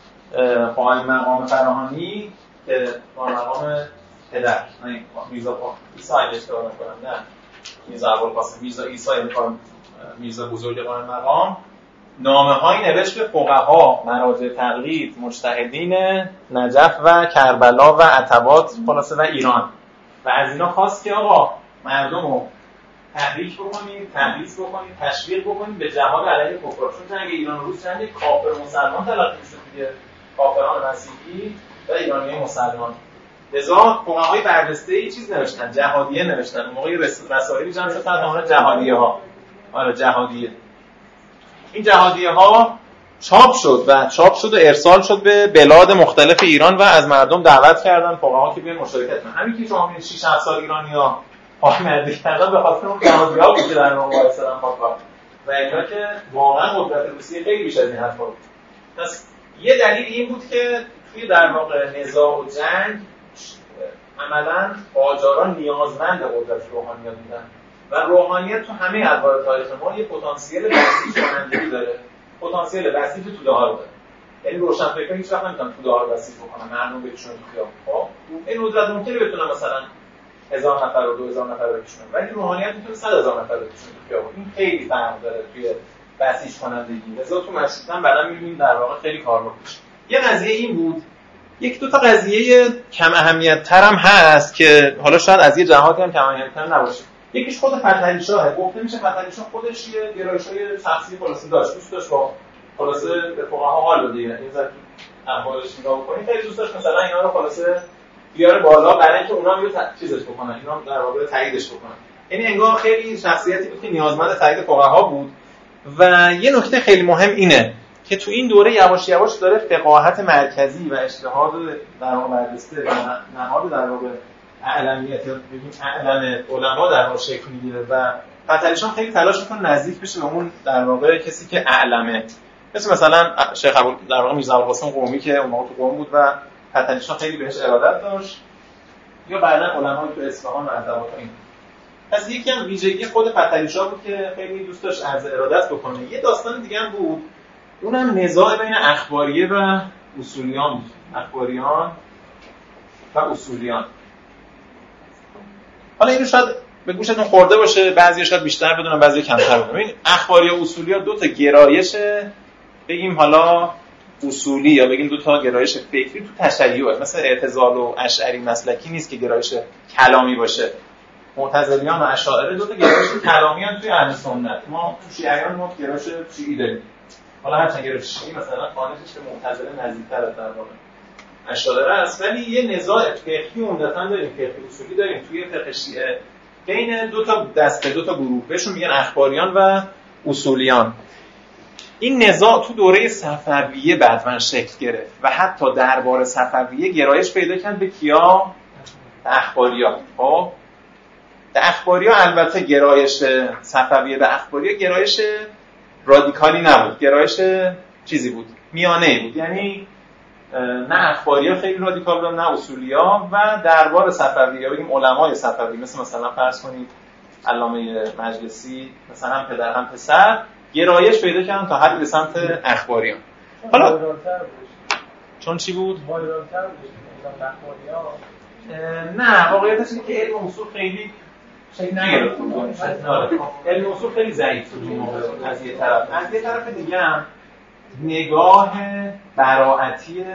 قائم مقام فراهانی که قائم مقام پدر نه میرزا عیسی اشتباه نکنم نه میرزا ابوالقاسم میرزا عیسی میرزا بزرگ قائم مقام نامه‌هایی نوشت به فقها، مراجع تقلید، مجتهدین نجف و کربلا و عتبات خلاصه و ایران و از اینا خواست که آقا مردم رو تحریک بکنید، تحریض بکنید، تشویق بکنید به جهاد علیه کفار. چون جنگ ایران و روس جنگ کافر مسلمان تلقی می‌شد دیگه، کافران مسیحی و ایرانیان مسلمان. لذا فقهای برجسته‌ای چیز نوشتن، جهادیه نوشتن. اون موقع رسائلی جمع شد تحت عنوان جهادیه‌ها. آره جهادیه. این جهادیه‌ها چاپ شد و چاپ شد و ارسال شد به بلاد مختلف ایران و از مردم دعوت کردن فقها که بیان مشارکت کنن. همین که شما می‌بینید شش هفت سال ایرانی‌ها پایمردی کردن به خاطر اون جهادی‌ها بود که در مقایسه دارن پاکار و اینا که واقعا قدرت روسیه خیلی بیش از این حرفا بود. پس یه دلیل این بود که توی در واقع نزاع و جنگ عملاً قاجاران نیازمند قدرت روحانیت بودن و روحانیت تو همه ادوار تاریخ ما یه پتانسیل بسیج کنندگی داره، پتانسیل بسیج توده ها رو داره. یعنی روشنفکرها هیچ وقت نمیتونن توده ها رو بسیج بکنن، مردم بکشونن تو خیابون. خب این قدرت ممکنه بتونن مثلا هزار نفر و دو هزار نفر رو بکشونن، ولی روحانیت میتونه صد هزار نفر رو بکشونه تو خیابون. این خیلی فرق داره توی بسیج کنندگی. لذا تو مشروطه بعدا می‌بینیم در واقع خیلی کاربرد میشه. یه قضیه این بود. یک دو تا قضیه کم اهمیت تر هم هست که حالا شاید از یه جهاتی هم کم اهمیت تر نباشه. یکیش خود فتحعلی شاهه. گفته میشه فتحعلی شاه خودش یه گرایش‌های شخصی خلاصه داشت. دوست داشت با خلاصه به فقها حال بده. این ذات احوالش نگاه بکنید. خیلی دوست داشت مثلا اینا رو خلاصه بیاره بالا برای اینکه اونا رو چیزش بکنن. اینا در واقع تاییدش بکنن. یعنی انگار خیلی شخصیتی بود که نیازمند تایید فقها بود. و یه نکته خیلی مهم اینه که تو این دوره یواش یواش داره فقاهت مرکزی و اجتهاد در واقع برجسته و نهاد در واقع اعلمیت یا بگیم اعلم علما در واقع شکل میگیره و فتحعلی شاه خیلی تلاش میکنه نزدیک بشه به اون در واقع کسی که اعلمه، مثل مثلا شیخ ابو در واقع میرزا ابوالقاسم قمی که اون موقع تو قم بود و فتحعلی شاه خیلی بهش ارادت داشت، یا بعدا علمای تو اصفهان و عتبات این. پس یکی هم ویژگی خود فتحعلی شاه بود که خیلی دوست داشت عرض ارادت بکنه. یه داستان دیگه هم بود، اونم نزاع بین اخباریه و اصولیان بود. اخباریان و اصولیان. حالا اینو شاید به گوشتون خورده باشه، بعضی شاید بیشتر بدونن بعضی کمتر بدونن. ببین اخباری و اصولی ها دو تا گرایش بگیم حالا اصولی یا بگیم دو تا گرایش فکری تو تشیعه، مثل اعتزال و اشعری مسلکی نیست که گرایش کلامی باشه. معتزلیان و اشاعره دو تا گرایش کلامی ان توی اهل سنت. ما تو شیعیان ما گرایش شیعی داریم. حالا هرچند گرایش شیعی مثلا خانشش به معتزله نزدیک‌تره در واقع. اشاعره است، ولی یه نزاع فقهی عمدتاً داریم، فقهی اصولی داریم توی فقه شیعه بین دو تا دسته، دو تا گروه، بهشون میگن اخباریان و اصولیان. این نزاع تو دوره صفویه بعداً شکل گرفت و حتی دربار صفویه گرایش پیدا کرد به کیا؟ اخباریان. خب اخباریان البته گرایش صفویه به اخباریان گرایش رادیکالی نبود، گرایش چیزی بود، میانه‌ای بود. یعنی نه اخباریا خیلی رادیکال بودن نه اصولیا و دربار صفوی یا بگیم علمای صفوی مثل مثلا فرض کنید علامه مجلسی مثلا هم پدر هم پسر گرایش پیدا کردن تا حدی به سمت اخباریان. حالا چون چی بود؟ وایرال‌تر بود اخباریا. نه واقعیتش اینه که علم اصول خیلی شکل نگرفت بود. علم اصول خیلی ضعیف بود اون موقع از یه طرف. از یه طرف دیگه هم نگاه براعتی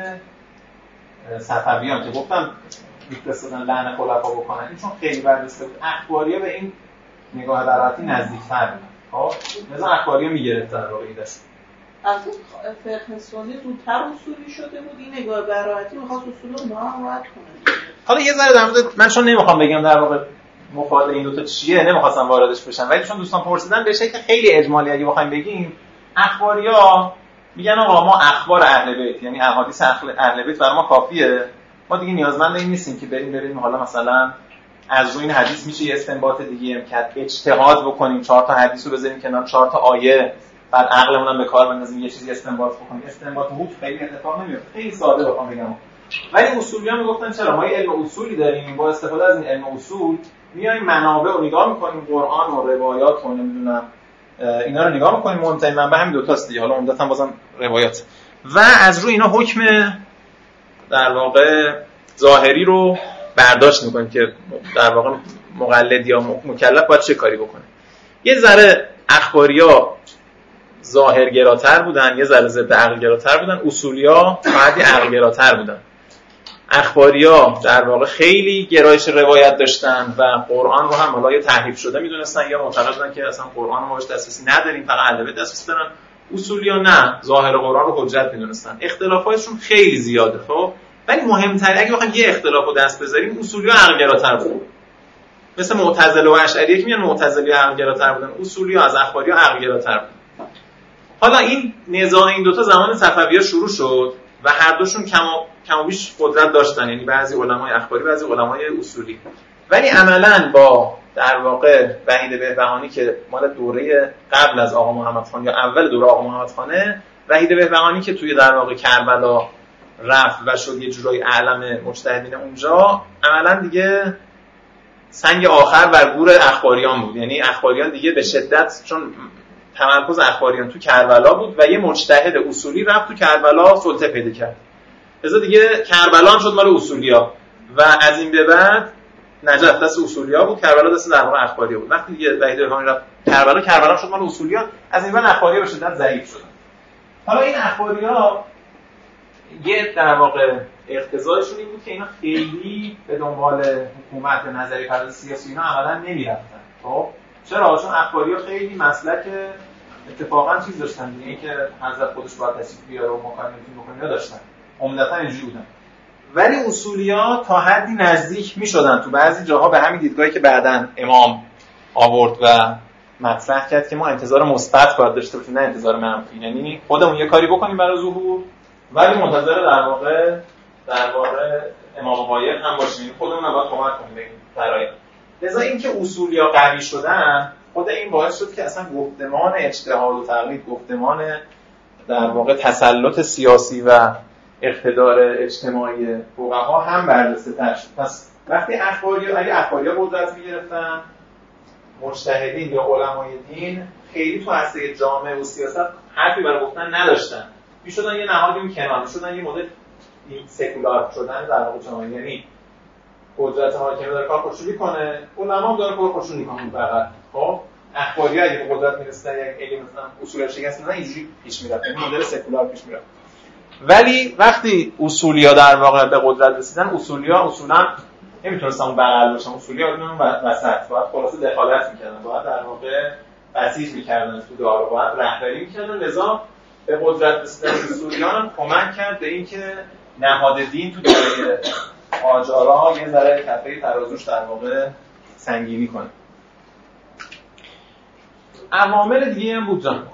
صفویان که گفتم می‌فرستادن لعن خلفا بکنن، این چون خیلی برجسته بود اخباریا به این نگاه براعتی نزدیک‌تر بودن. خب مثلا اخباریا می‌گرفتن رو این دست. البته فقه سنی زودتر اصولی شده بود، این نگاه براعتی می‌خواست اصول رو معاهد کنه. حالا یه ذره در مورد من چون نمی‌خوام بگم در واقع مفاد این دو تا چیه نمی‌خواستم واردش بشم، ولی چون دوستان پرسیدن به شکل خیلی اجمالی اگه بخوایم بگیم اخباریا میگن آقا ما اخبار اهل بیت یعنی احادیث اهل بیت برای ما کافیه، ما دیگه نیازمند این نیستیم که بریم بریم حالا مثلا از روی این حدیث میشه یه استنباط دیگه هم کرد اجتهاد بکنیم چهار تا حدیث رو بذاریم کنار چهار تا آیه بعد عقلمون هم به کار بندازیم یه چیزی استنباط بکنیم. استنباط هوت خیلی اتفاق نمیفته، خیلی ساده بخوام بگم. ولی اصولیان میگفتن چرا ما یه علم اصولی داریم، با استفاده از این علم اصول میایم منابع رو نگاه میکنیم، قرآن و روایات و نمیدونم اینا رو نگاه میکنیم، مهمترین منبع همین دو تاست دیگه، حالا عمدتاً بازم روایات، و از روی اینا حکم در واقع ظاهری رو برداشت میکنیم که در واقع مقلد یا مکلف باید چه کاری بکنه. یه ذره اخباریا ظاهرگراتر بودن، یه ذره ضد عقلگراتر بودن، اصولیا تا حدی عقلگراتر بودن. اخباریا در واقع خیلی گرایش روایت داشتن و قرآن رو هم حالا یا تحریف شده میدونستن یا معتقد بودن که اصلا قرآن ما بهش دسترسی نداریم، فقط اهل بیت دسترسی دارن. اصولیا نه، ظاهر قرآن رو حجت میدونستن. اختلافاتشون خیلی زیاده. خب ولی مهمتره اگه بخوایم یه اختلافو دست بذاریم اصولیا عقلگراتر بودن، مثل معتزله و اشعریه که میگن معتزلی عقلگراتر بودن، اصولیا از اخباریا عقلگراتر بودن. حالا این نزاع این دوتا زمان صفوی‌ها شروع شد و هر دوشون کم و کم و بیش قدرت داشتن، یعنی بعضی علمای اخباری بعضی علمای اصولی. ولی عملاً با در واقع وحید بهبهانی که مال دوره قبل از آقا محمد خان یا اول دوره آقا محمد خانه، وحید بهبهانی که توی در واقع کربلا رفت و شد یه جورای علم مجتهدین اونجا، عملاً دیگه سنگ آخر بر گور اخباریان بود. یعنی اخباریان دیگه به شدت چون تمرکز اخباریان تو کربلا بود و یه مجتهد اصولی رفت تو کربلا سلطه پیدا کرد، لذا دیگه کربلا هم شد مال اصولیا و از این به بعد نجف دست اصولیا بود، کربلا دست در واقع اخباریا بود. وقتی دیگه وحید بهبهانی رفت کربلا، کربلا شد مال اصولیا، از این به بعد اخباریا به شدت ضعیف شدن. حالا این اخباریا یه در واقع اقتضایشون این بود که اینا خیلی به دنبال حکومت و نظری پرداز سیاسی اینا عملاً نمیرفتن. خب چرا؟ چون اخباریا خیلی مسلک اتفاقا چیز داشتن دیگه، اینکه حضرت خودش باید تشریف بیاره و مکالمه‌تون بکنه داشتن، عمدتاً اینجوری بودن. ولی اصولیا تا حدی نزدیک میشدن تو بعضی جاها به همین دیدگاهی که بعداً امام آورد و مطرح کرد که ما انتظار مثبت باید داشته باشیم نه انتظار منفی، یعنی خودمون یه کاری بکنیم برای ظهور ولی منتظر در واقع در واقع امام غایب هم باشیم، خودمون هم باید کمک کنیم به این فرآیند. لذا اینکه اصولیا قوی شدن خود این باعث شد که اصلا گفتمان اجتهاد و تقلید، گفتمان در واقع تسلط سیاسی و اقتدار اجتماعی فقها هم برجسته‌تر شد. پس وقتی اخباریا اگه اخباریا قدرت می‌گرفتن، مجتهدین یا علمای دین خیلی تو عرصه جامعه و سیاست حرفی برای گفتن نداشتن، میشدن یه نهادی اون کنار، میشدن یه مدل سکولار شدن در واقع جامعه، یعنی قدرت حاکم داره کار خودشونی کنه، علما هم داره کار خودشونی کنه فقط. خب اخباریا اگه به قدرت میرسن یک اگه مثلا اصول شکست میدن اینجوری پیش میرفت، این مدل سکولار پیش میرفت. ولی وقتی اصولیا در واقع به قدرت رسیدن، اصولیا اصولا نمیتونستن اون بغل باشن، اصولیا اون وسط باید خلاص دخالت میکردن، باید در واقع بسیج میکردن تو دار، باید رهبری میکردن. لذا به قدرت رسیدن اصولیان هم کمک کرد به اینکه نهاد دین تو دایره آجارا یه ذره کفه ترازوش در واقع سنگینی کنه. عوامل دیگه هم بود جان.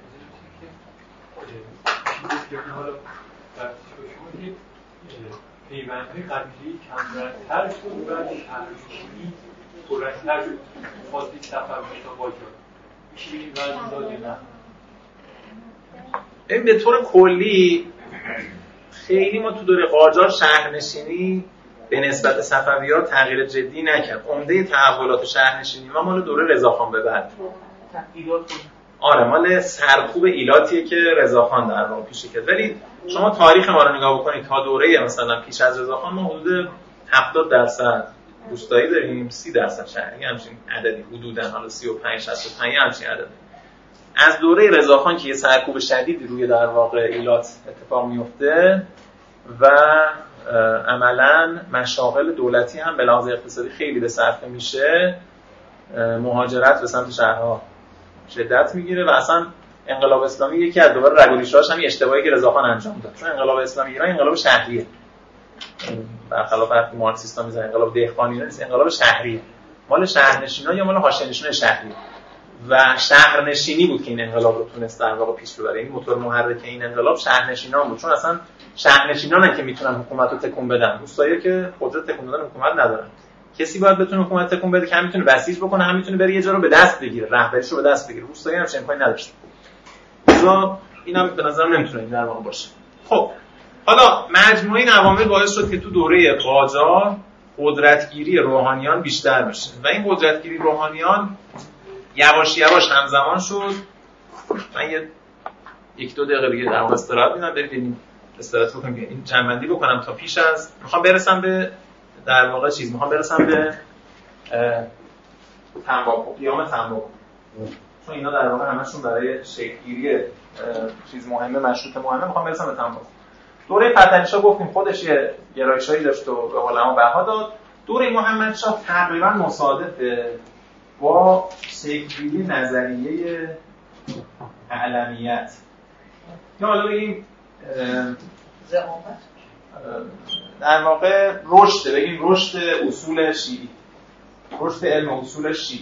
پیوندهای قبیلی کمرنگ‌تر شد و شهرنشینی پررنگ‌تر شد. فاصله صفوی تا قاجار میشه این وضع داد یا نه؟ این به طور کلی خیلی ما تو دوره قاجار شهرنشینی به نسبت صفوی‌ها تغییر جدی نکرد. عمده تحولات شهرنشینی ما مال دوره رضاخان به بعد. آره مال سرکوب ایلاتیه که رضاخان در واقع پیش کرد. ولی شما تاریخ ما رو نگاه بکنید تا دوره مثلا پیش از رضاخان ما حدود هفتاد درصد روستایی داریم، سی درصد شهری، همچین عددی حدوداً، حالا سی و پنج شصت و پنج همچین عددی. از دوره رضاخان که یه سرکوب شدیدی روی در واقع ایلات اتفاق میفته و عملاً مشاغل دولتی هم به لحاظ اقتصادی خیلی به صرفه میشه، مهاجرت به سمت شهرها شدت میگیره و اصلا انقلاب اسلامی یکی از دوباره رگ و ریشه‌هاش هم اشتباهی که رضاخان انجام داد، چون انقلاب اسلامی ایران انقلاب شهریه، برخلاف وقتی مارکسیستا میگن انقلاب دهقانی نیست، انقلاب شهریه، مال شهرنشینان یا مال حاشیه‌نشینان شهری و شهرنشینی بود که این انقلاب رو تونست در واقع پیش ببره. این موتور محرک این انقلاب شهرنشینان بود، چون اصلا شهرنشینانن که میتونن حکومت رو تکون بدن، روستایی که قدرت تکون دادن حکومت ندارن. کسی باید بتونه حکومت تکون بده که هم میتونه بسیج بکنه، هم میتونه بره یه جا رو به دست بگیره، رهبریش رو به دست بگیره. روستایی هم چنین امکانی نداشت. لذا اینم به نظر نمیتونه این در واقع باشه. خب حالا مجموعه این عوامل باعث شد که تو دوره قاجار قدرتگیری روحانیان بیشتر بشه و این قدرتگیری روحانیان یواش یواش همزمان شد. من یه یک دو دقیقه دیگه در واقع استراحت میدم، برید این استراحت بکنیم که این جنبندی بکنم تا پیش از میخوام برسم به در واقع چیز میخوام برسم به تنباکو، قیام تنباکو، چون اینا در واقع همشون برای شکل‌گیری چیز مهمه، مشروط مهمه. میخوام برسم به تنباکو. دوره فتحعلی‌شاه گفتیم خودش یه گرایشایی داشت و به علما بها داد. دوره محمدشاه تقریبا مصادفه با شکل‌گیری نظریه اعلمیت که حالا بگیم در واقع رشد، بگیم رشد اصول شیعی، رشد علم اصول شیعی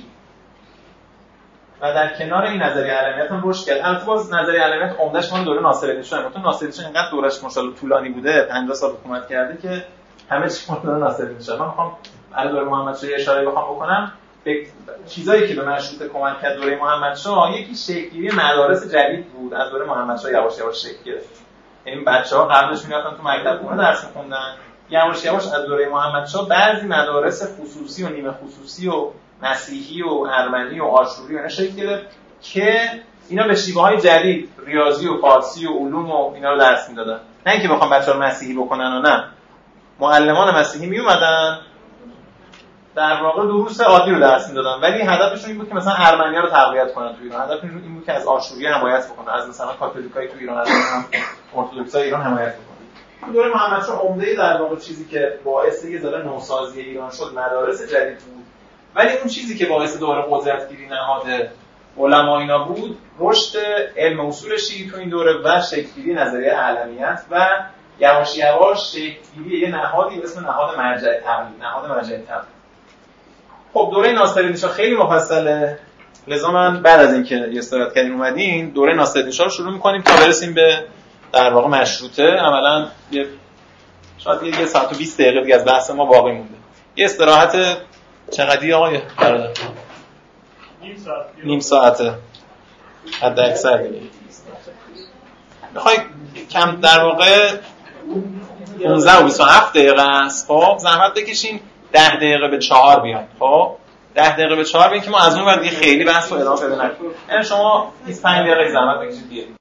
و در کنار این نظریه اعلمیت هم رشد کرد. البته باز نظریه اعلمیت عمده‌اش مال دوره ناصرالدین شاه، البته ناصرالدین شاه اینقدر دورش ماشاءالله طولانی بوده، پنجاه سال حکومت کرده که همه چی مال دوره ناصرالدین شاه. من می‌خوام برای دوره محمدشاه اشاره بخوام بکنم به چیزایی که به مشروطه کمک کرد دوره محمدشاه. یکی شکل‌گیری مدارس جدید بود، از دوره محمدشاه یواش یواش شکل گرفت. یعنی بچه‌ها قبلش می‌رفتن تو مکتب خونه درس می‌خوندن، یواش یواش از دوره محمدشاه بعضی مدارس خصوصی و نیمه خصوصی و مسیحی و ارمنی و آشوری و اینا شکل گرفت که اینا به شیوه‌های جدید ریاضی و فارسی و علوم و اینا رو درس می‌دادن. نه اینکه بخوام بچه‌ها مسیحی بکنن و نه، معلمان مسیحی میومدن در واقع دروس عادی رو درس میدادن، ولی هدفشون این بود که مثلا ارمنی‌ها رو تقویت کنن تو ایران. هدفشون این بود که از آشوری حمایت بکنن، از مثلا کاتولیکای تو ایران، از ارتدوکسای ایران حمایت بکنن. تو دوره محمدشاه عمده در واقع چیزی که باعث یه ذره نوسازی ایران شد مدارس جدید بود، ولی اون چیزی که باعث دوره قدرتگیری نهاد علما اینا بود رشد علم اصول شیعی تو این دوره و شکل‌گیری نظریه اعلمیت و یواش یواش شکل‌گیری یه نهادی به اسم نهاد مرجع تقلید، نهاد مرجع تقلید. خب دوره ناصرالدین شاه خیلی مفصله، لذا من بعد از اینکه یه استراحت کردیم اومدین دوره ناصرالدین شاه رو شروع می‌کنیم تا برسیم به در واقع مشروطه. عملاً یه شاید یه ساعت و بیست دقیقه دیگه از بحث ما باقی مونده. یه استراحت چقدری آقای برادر؟ نیم ساعت. نیم ساعته. حد اکثر دیگه. میخوای کم در واقع پانزده و بیست و هفت دقیقه است. خب زحمت بکشین ده دقیقه به چهار بیان. خب ده دقیقه به چهار بیان که ما از اون ور دیگه خیلی بحث رو ادامه بده نکنیم. یعنی شما بیست و پنج دقیقه زحمت بکشید دیگه.